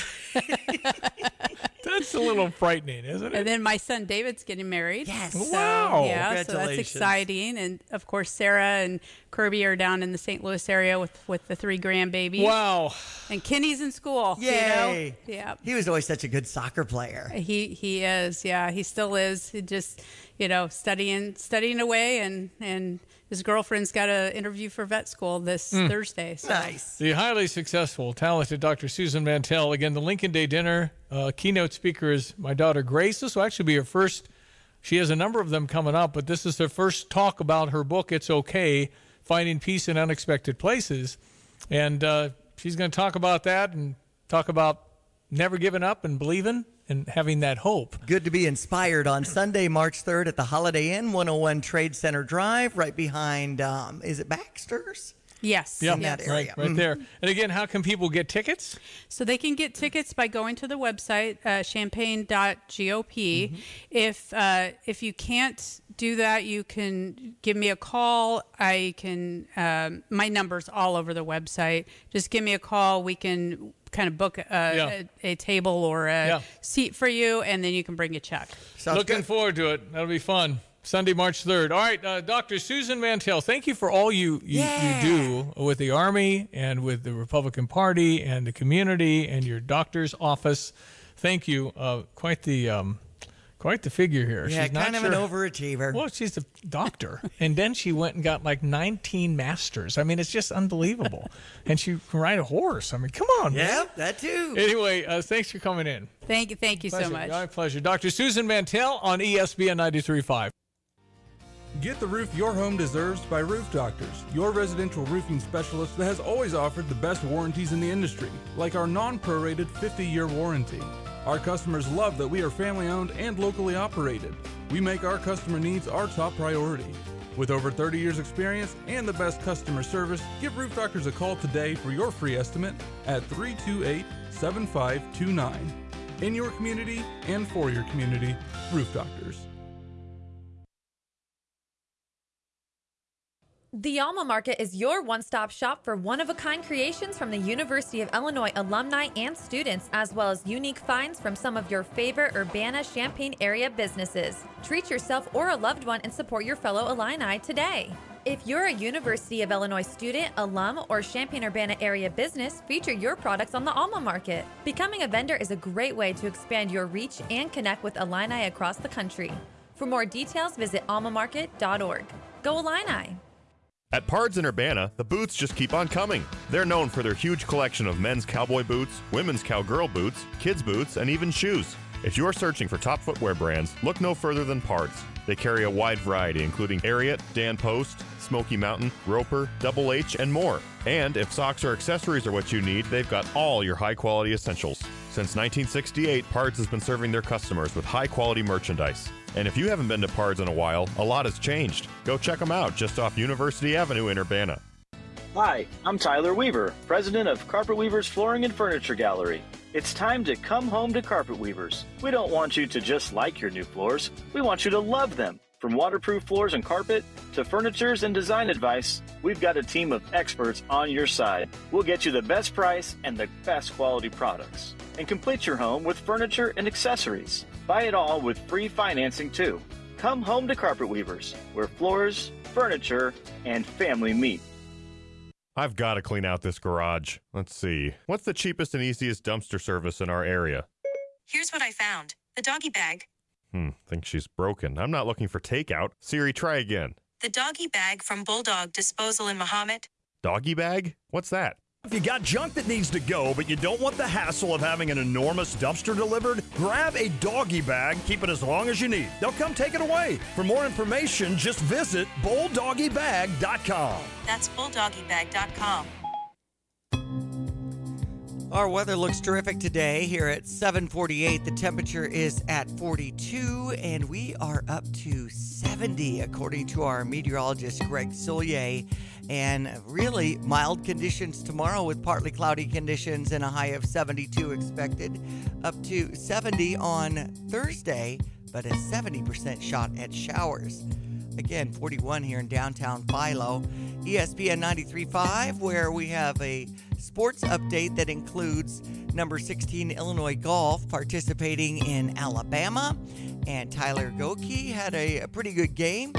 That's a little frightening, isn't it? And then my son David's getting married. Yes. So, Wow. Yeah, so that's Congratulations. exciting. And of course, Sarah and Kirby are down in the Saint Louis area with, with the three grandbabies. Wow. And Kenny's in school. Yay. You know? Yeah. He was always such a good soccer player. He he is. Yeah, he still is. He just, you know, studying studying away, and and his girlfriend's got an interview for vet school this Mm. Thursday. So. Nice. The highly successful, talented Doctor Susan Mantell. Again, the Lincoln Day dinner. Uh, keynote speaker is my daughter Grace. This will actually be her first. She has a number of them coming up, but this is her first talk about her book, It's Okay, Finding Peace in Unexpected Places. And uh, she's going to talk about that and talk about never giving up and believing and having that hope. Good to be inspired on Sunday, March third at the Holiday Inn, one oh one Trade Center Drive, right behind, um, is it Baxter's? Yes. Yeah, In that right, area. right Mhm. there. And again, how can people get tickets? So they can get tickets by going to the website, uh, champagne dot gop. Mm-hmm. If uh, if you can't do that, you can give me a call. I can, um, my number's all over the website. Just give me a call. We can kind of book a, Yeah. a, a table or a Yeah. seat for you, and then you can bring a check. Looking forward to it. That'll be fun. Sunday, March third. All right, uh, Doctor Susan Mantell, thank you for all you, you, Yeah. you do with the Army and with the Republican Party and the community and your doctor's office. Thank you. Uh, quite the um, quite the figure here. Yeah, She's not kind of sure- an overachiever. Well, she's a doctor, and then she went and got like nineteen masters. I mean, it's just unbelievable. And she can ride a horse. I mean, come on. man. Yeah, that too. Anyway, uh, thanks for coming in. Thank you. Thank you so Pleasure. much. My pleasure. Doctor Susan Mantell on E S P N ninety-three point five. Get the roof your home deserves by Roof Doctors, your residential roofing specialist that has always offered the best warranties in the industry, like our non-prorated fifty-year warranty. Our customers love that we are family-owned and locally operated. We make our customer needs our top priority. With over thirty years experience and the best customer service, give Roof Doctors a call today for your free estimate at three two eight, seven five two nine. In your community and for your community, Roof Doctors. The Alma Market is your one-stop shop for one-of-a-kind creations from the University of Illinois alumni and students, as well as unique finds from some of your favorite Urbana-Champaign area businesses. Treat yourself or a loved one and support your fellow Illini today. If you're a University of Illinois student, alum, or Champaign-Urbana area business, feature your products on the Alma Market. Becoming a vendor is a great way to expand your reach and connect with Illini across the country. For more details, visit alma market dot org. Go Illini! At Pards in Urbana, the boots just keep on coming. They're known for their huge collection of men's cowboy boots, women's cowgirl boots, kids' boots, and even shoes. If you're searching for top footwear brands, look no further than Pards. They carry a wide variety, including Ariat, Dan Post, Smoky Mountain, Roper, Double H, and more. And if socks or accessories are what you need, they've got all your high-quality essentials. Since nineteen sixty-eight, Pards has been serving their customers with high-quality merchandise. And if you haven't been to Pards in a while, a lot has changed. Go check them out just off University Avenue in Urbana. Hi, I'm Tyler Weaver, president of Carpet Weavers Flooring and Furniture Gallery. It's time to come home to Carpet Weavers. We don't want you to just like your new floors. We want you to love them. From waterproof floors and carpet to furnitures and design advice, we've got a team of experts on your side. We'll get you the best price and the best quality products. And complete your home with furniture and accessories. Buy it all with free financing too. Come home to Carpet Weavers, where floors, furniture, and family meet. I've got to clean out this garage. Let's see. What's the cheapest and easiest dumpster service in our area? Here's what I found. The doggy bag. Hmm, think she's broken. I'm not looking for takeout. Siri, try again. The doggy bag from Bulldog Disposal in Mahomet. Doggy bag? What's that? If you got junk that needs to go, but you don't want the hassle of having an enormous dumpster delivered, grab a doggy bag, keep it as long as you need. They'll come take it away. For more information, just visit bulldoggy bag dot com. That's bulldoggy bag dot com. Our weather looks terrific today here at seven forty-eight. The temperature is at forty-two, and we are up to seventy, according to our meteorologist, Greg Solier. And really mild conditions tomorrow with partly cloudy conditions and a high of seventy-two expected. Up to seventy on Thursday, but a seventy percent shot at showers. Again, forty-one here in downtown Philo. E S P N ninety-three point five, where we have a sports update that includes number sixteen Illinois Golf participating in Alabama. And Tyler Goki had a, a pretty good game.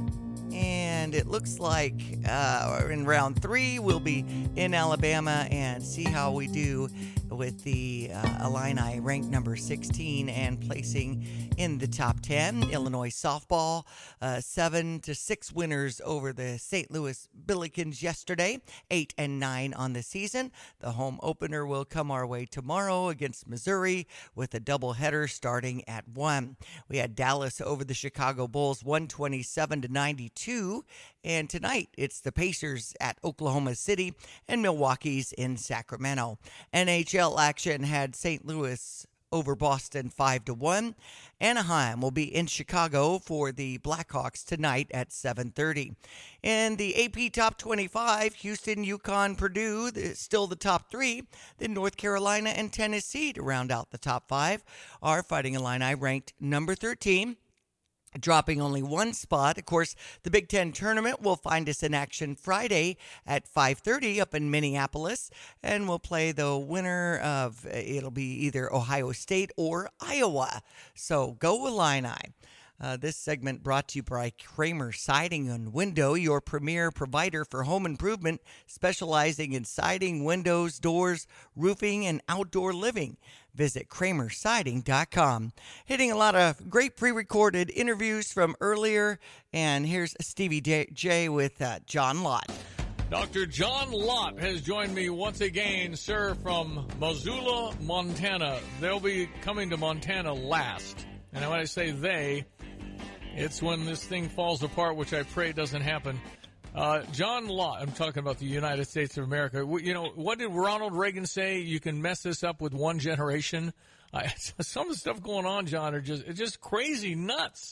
And it looks like uh, in round three, we'll be in Alabama and see how we do with the uh, Illini ranked number sixteen and placing in the top ten. Illinois softball, uh, seven to six winners over the Saint Louis Billikens yesterday, eight and nine on the season. The home opener will come our way tomorrow against Missouri with a doubleheader starting at one. We had Dallas over the Chicago Bulls, one twenty-seven to ninety-two. And tonight, it's the Pacers at Oklahoma City and Milwaukee's in Sacramento. N H L action had Saint Louis over Boston five to one. Anaheim will be in Chicago for the Blackhawks tonight at seven thirty. In the A P Top twenty-five, Houston, UConn, Purdue, still the top three. Then North Carolina and Tennessee to round out the top five. Our Fighting Illini ranked number thirteen. Dropping only one spot. Of course, the Big Ten tournament will find us in action Friday at five thirty up in Minneapolis, and we'll play the winner of, it'll be either Ohio State or Iowa. So go Illini. Uh, this segment brought to you by Kramer Siding and Window, your premier provider for home improvement, specializing in siding, windows, doors, roofing, and outdoor living. Visit kramer siding dot com. Hitting a lot of great pre-recorded interviews from earlier, and here's Stevie J with uh, John Lott. Doctor John Lott has joined me once again, sir, from Missoula, Montana. They'll be coming to Montana last. And when I say they, it's when this thing falls apart, which I pray doesn't happen. Uh, John Lott, I'm talking about the United States of America. You know, what did Ronald Reagan say? You can mess this up with one generation. I, some of the stuff going on, John, are just it's just crazy nuts.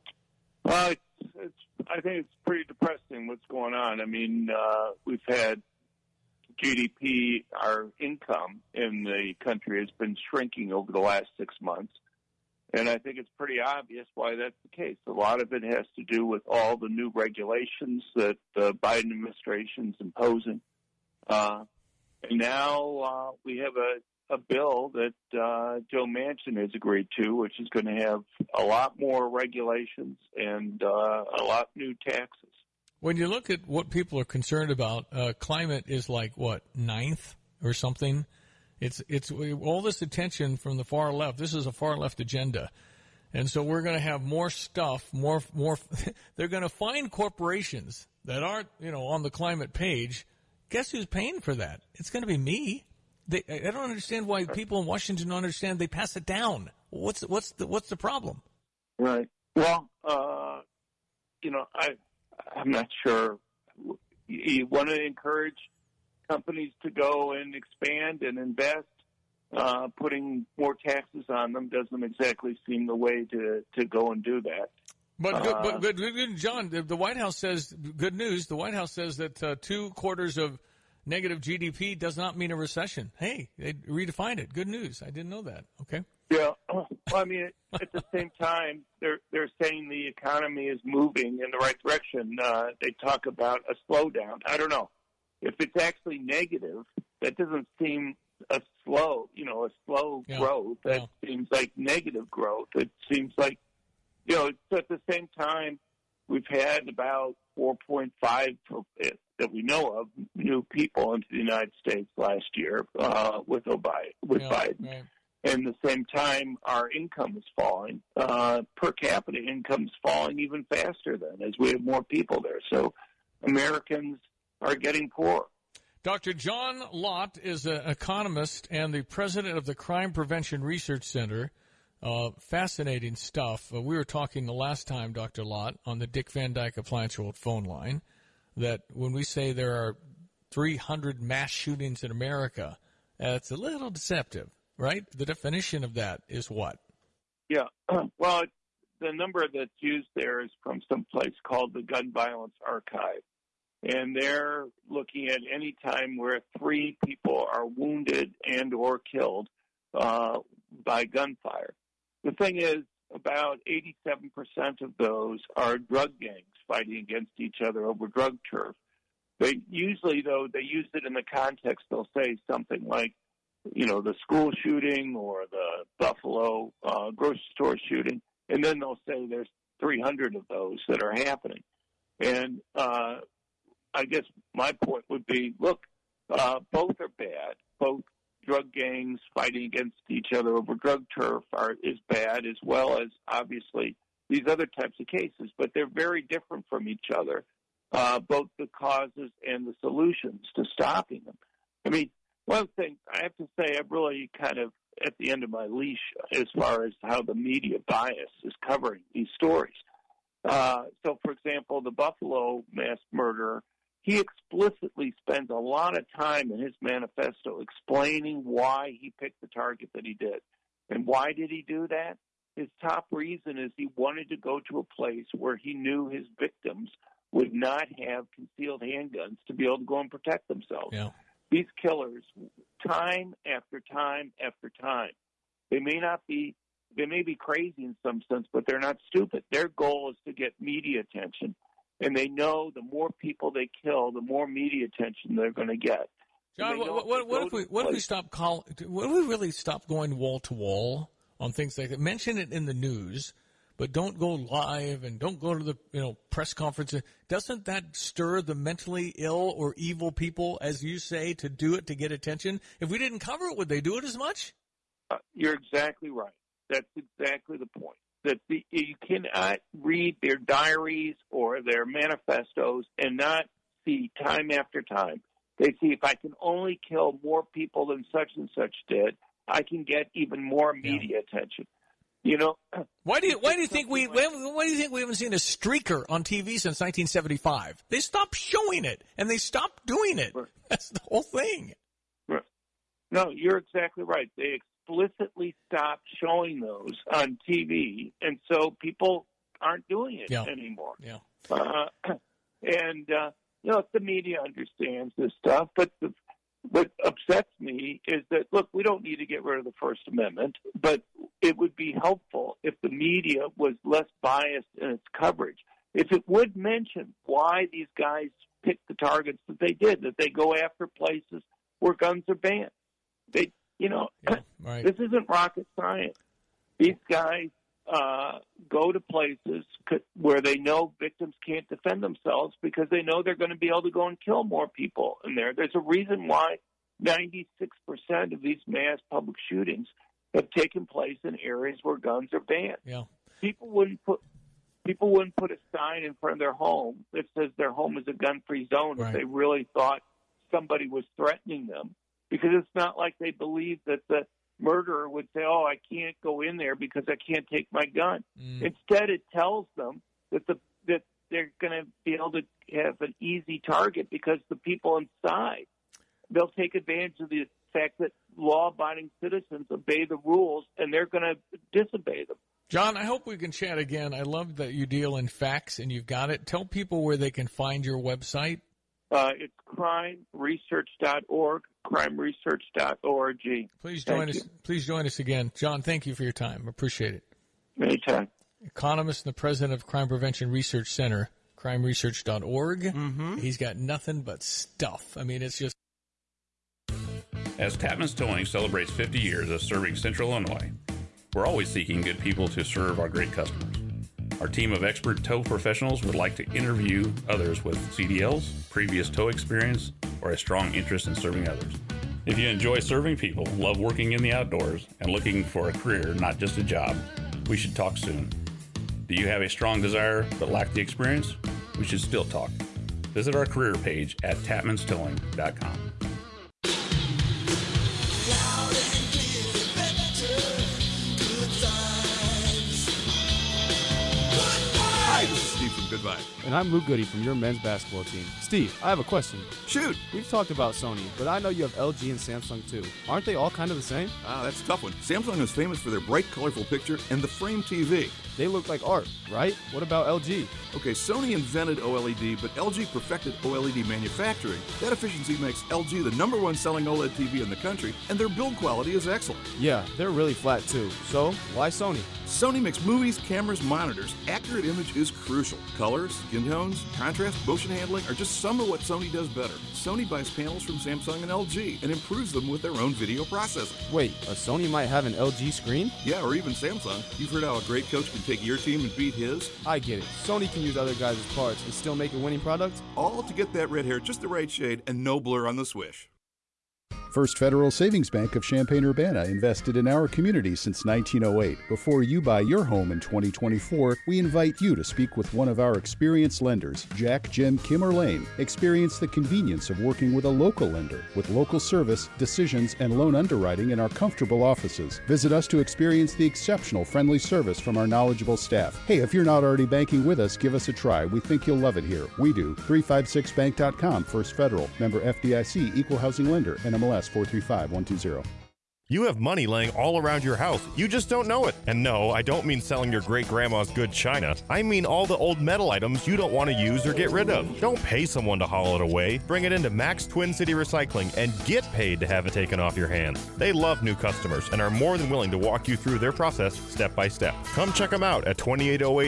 Well, it's, it's, I think it's pretty depressing what's going on. I mean, uh, we've had G D P, our income in the country has been shrinking over the last six months. And I think it's pretty obvious why that's the case. A lot of it has to do with all the new regulations that the Biden administration's imposing. Uh, and now uh, we have a, a bill that uh, Joe Manchin has agreed to, which is going to have a lot more regulations and uh, a lot new taxes. When you look at what people are concerned about, uh, climate is like, what, ninth or something? It's it's all this attention from the far left. This is a far left agenda. And so we're going to have more stuff, more, more. They're going to find corporations that aren't, you know, on the climate page. Guess who's paying for that? It's going to be me. They, I don't understand why people in Washington don't understand. They pass it down. What's what's the what's the problem? Right. Well, uh, you know, I I'm not sure. You want to encourage companies to go and expand and invest. Uh, putting more taxes on them doesn't exactly seem the way to, to go and do that. But, good, uh, but, but good, John, the, the White House says, good news, the White House says that uh, two quarters of negative G D P does not mean a recession. Hey, they redefined it. Good news. I didn't know that. Okay. Yeah. Well, I mean, at the same time, they're, they're saying the economy is moving in the right direction. Uh, they talk about a slowdown. I don't know. If it's actually negative, that doesn't seem a slow, you know, a slow yeah. growth. That yeah. seems like negative growth. It seems like, you know, at the same time, we've had about four point five that we know of new people into the United States last year uh, with Obama, with yeah, Biden. Right. And at the same time, our income is falling. Uh, per capita income is falling even faster then as we have more people there. So Americans are getting poor. Doctor John Lott is an economist and the president of the Crime Prevention Research Center. Uh, fascinating stuff. Uh, we were talking the last time, Doctor Lott, on the Dick Van Dyke Appliance World phone line, that when we say there are three hundred mass shootings in America, uh, it's a little deceptive, right? The definition of that is what? Yeah. Well, the number that's used there is from some place called the Gun Violence Archive. And they're looking at any time where three people are wounded and or killed uh, by gunfire. The thing is, about eighty-seven percent of those are drug gangs fighting against each other over drug turf. They usually, though, they use it in the context. They'll say something like, you know, the school shooting or the Buffalo uh, grocery store shooting, and then they'll say there's three hundred of those that are happening. And uh, I guess my point would be, look, uh, both are bad. Both drug gangs fighting against each other over drug turf are is bad, as well as obviously these other types of cases. But they're very different from each other, uh, both the causes and the solutions to stopping them. I mean, one thing I have to say, I'm really kind of at the end of my leash as far as how the media bias is covering these stories. Uh, so, for example, the Buffalo mass murderer, he explicitly spends a lot of time in his manifesto explaining why he picked the target that he did. And why did he do that? His top reason is he wanted to go to a place where he knew his victims would not have concealed handguns to be able to go and protect themselves. Yeah. These killers, time after time after time, they may not be, they may be crazy in some sense, but they're not stupid. Their goal is to get media attention. And they know the more people they kill, the more media attention they're going to get. John, what, what, what if we what if we stop call? What if we really stop going wall to wall on things like that? Mention it in the news, but don't go live and don't go to the you know press conference. Doesn't that stir the mentally ill or evil people, as you say, to do it to get attention? If we didn't cover it, would they do it as much? Uh, you're exactly right. That's exactly the point. That the, you cannot read their diaries or their manifestos and not see time after time. They see if I can only kill more people than such and such did, I can get even more media yeah. attention. You know, why do you why do you think we why, why do you think we haven't seen a streaker on T V since nineteen seventy-five? They stopped showing it and they stopped doing it. Right. That's the whole thing. Right. No, you're exactly right. They explicitly stopped showing those on T V, and so people aren't doing it yeah. anymore. Yeah. Uh, and uh, you know, the media understands this stuff, but the, what upsets me is that, look, we don't need to get rid of the First Amendment, but it would be helpful if the media was less biased in its coverage. If it would mention why these guys picked the targets that they did, that they go after places where guns are banned. They, you know, yeah, right. This isn't rocket science. These guys uh, go to places where they know victims can't defend themselves because they know they're going to be able to go and kill more people in there. There's a reason why ninety-six percent of these mass public shootings have taken place in areas where guns are banned. Yeah. People wouldn't put people wouldn't put a sign in front of their home that says their home is a gun-free zone right. if they really thought somebody was threatening them, because it's not like they believe that the murderer would say, oh, I can't go in there because I can't take my gun. Mm. Instead, it tells them that the that they're going to be able to have an easy target because the people inside, they'll take advantage of the fact that law-abiding citizens obey the rules, and they're going to disobey them. John, I hope we can chat again. I love that you deal in facts, and you've got it. Tell people where they can find your website. Uh, it's crime research dot org, crime research dot org. Please join thank us. You. Please join us again. John, thank you for your time. Appreciate it. Anytime. Economist and the president of Crime Prevention Research Center, crime research dot org. Mm-hmm. He's got nothing but stuff. I mean, it's just... As Tapman's Towing celebrates fifty years of serving Central Illinois, we're always seeking good people to serve our great customers. Our team of expert tow professionals would like to interview others with C D Ls, previous tow experience, or a strong interest in serving others. If you enjoy serving people, love working in the outdoors, and looking for a career, not just a job, we should talk soon. Do you have a strong desire but lack the experience? We should still talk. Visit our career page at tapmans towing dot com. Hi, this is Steve from Good Vibes. And I'm Luke Goody from your men's basketball team. Steve, I have a question. Shoot! We've talked about Sony, but I know you have L G and Samsung too. Aren't they all kind of the same? Ah, that's a tough one. Samsung is famous for their bright, colorful picture and the Frame T V. They look like art, right? What about L G? Okay, Sony invented OLED, but L G perfected OLED manufacturing. That efficiency makes L G the number one selling OLED T V in the country, and their build quality is excellent. Yeah, they're really flat too. So, why Sony? Sony makes movies, cameras, monitors. Accurate image is crucial. Colors, skin tones, contrast, motion handling are just some of what Sony does better. Sony buys panels from Samsung and L G and improves them with their own video processing. Wait, a Sony might have an L G screen? Yeah, or even Samsung. You've heard how a great coach can take your team and beat his? I get it. Sony can use other guys' parts and still make a winning product? All to get that red hair just the right shade and no blur on the swish. First Federal Savings Bank of Champaign-Urbana invested in our community since nineteen oh eight. Before you buy your home in twenty twenty-four, we invite you to speak with one of our experienced lenders, Jack, Jim, Kim, or Lane. Experience the convenience of working with a local lender with local service, decisions, and loan underwriting in our comfortable offices. Visit us to experience the exceptional friendly service from our knowledgeable staff. Hey, if you're not already banking with us, give us a try. We think you'll love it here. We do. three five six bank dot com, First Federal. Member F D I C, Equal Housing Lender, N M L S four three five one two zero. You have money laying all around your house. You just don't know it. And no, I don't mean selling your great grandma's good china. I mean all the old metal items you don't want to use or get rid of. Don't pay someone to haul it away. Bring it into Max Twin City Recycling and get paid to have it taken off your hands. They love new customers and are more than willing to walk you through their process step by step. Come check them out at twenty-eight oh eight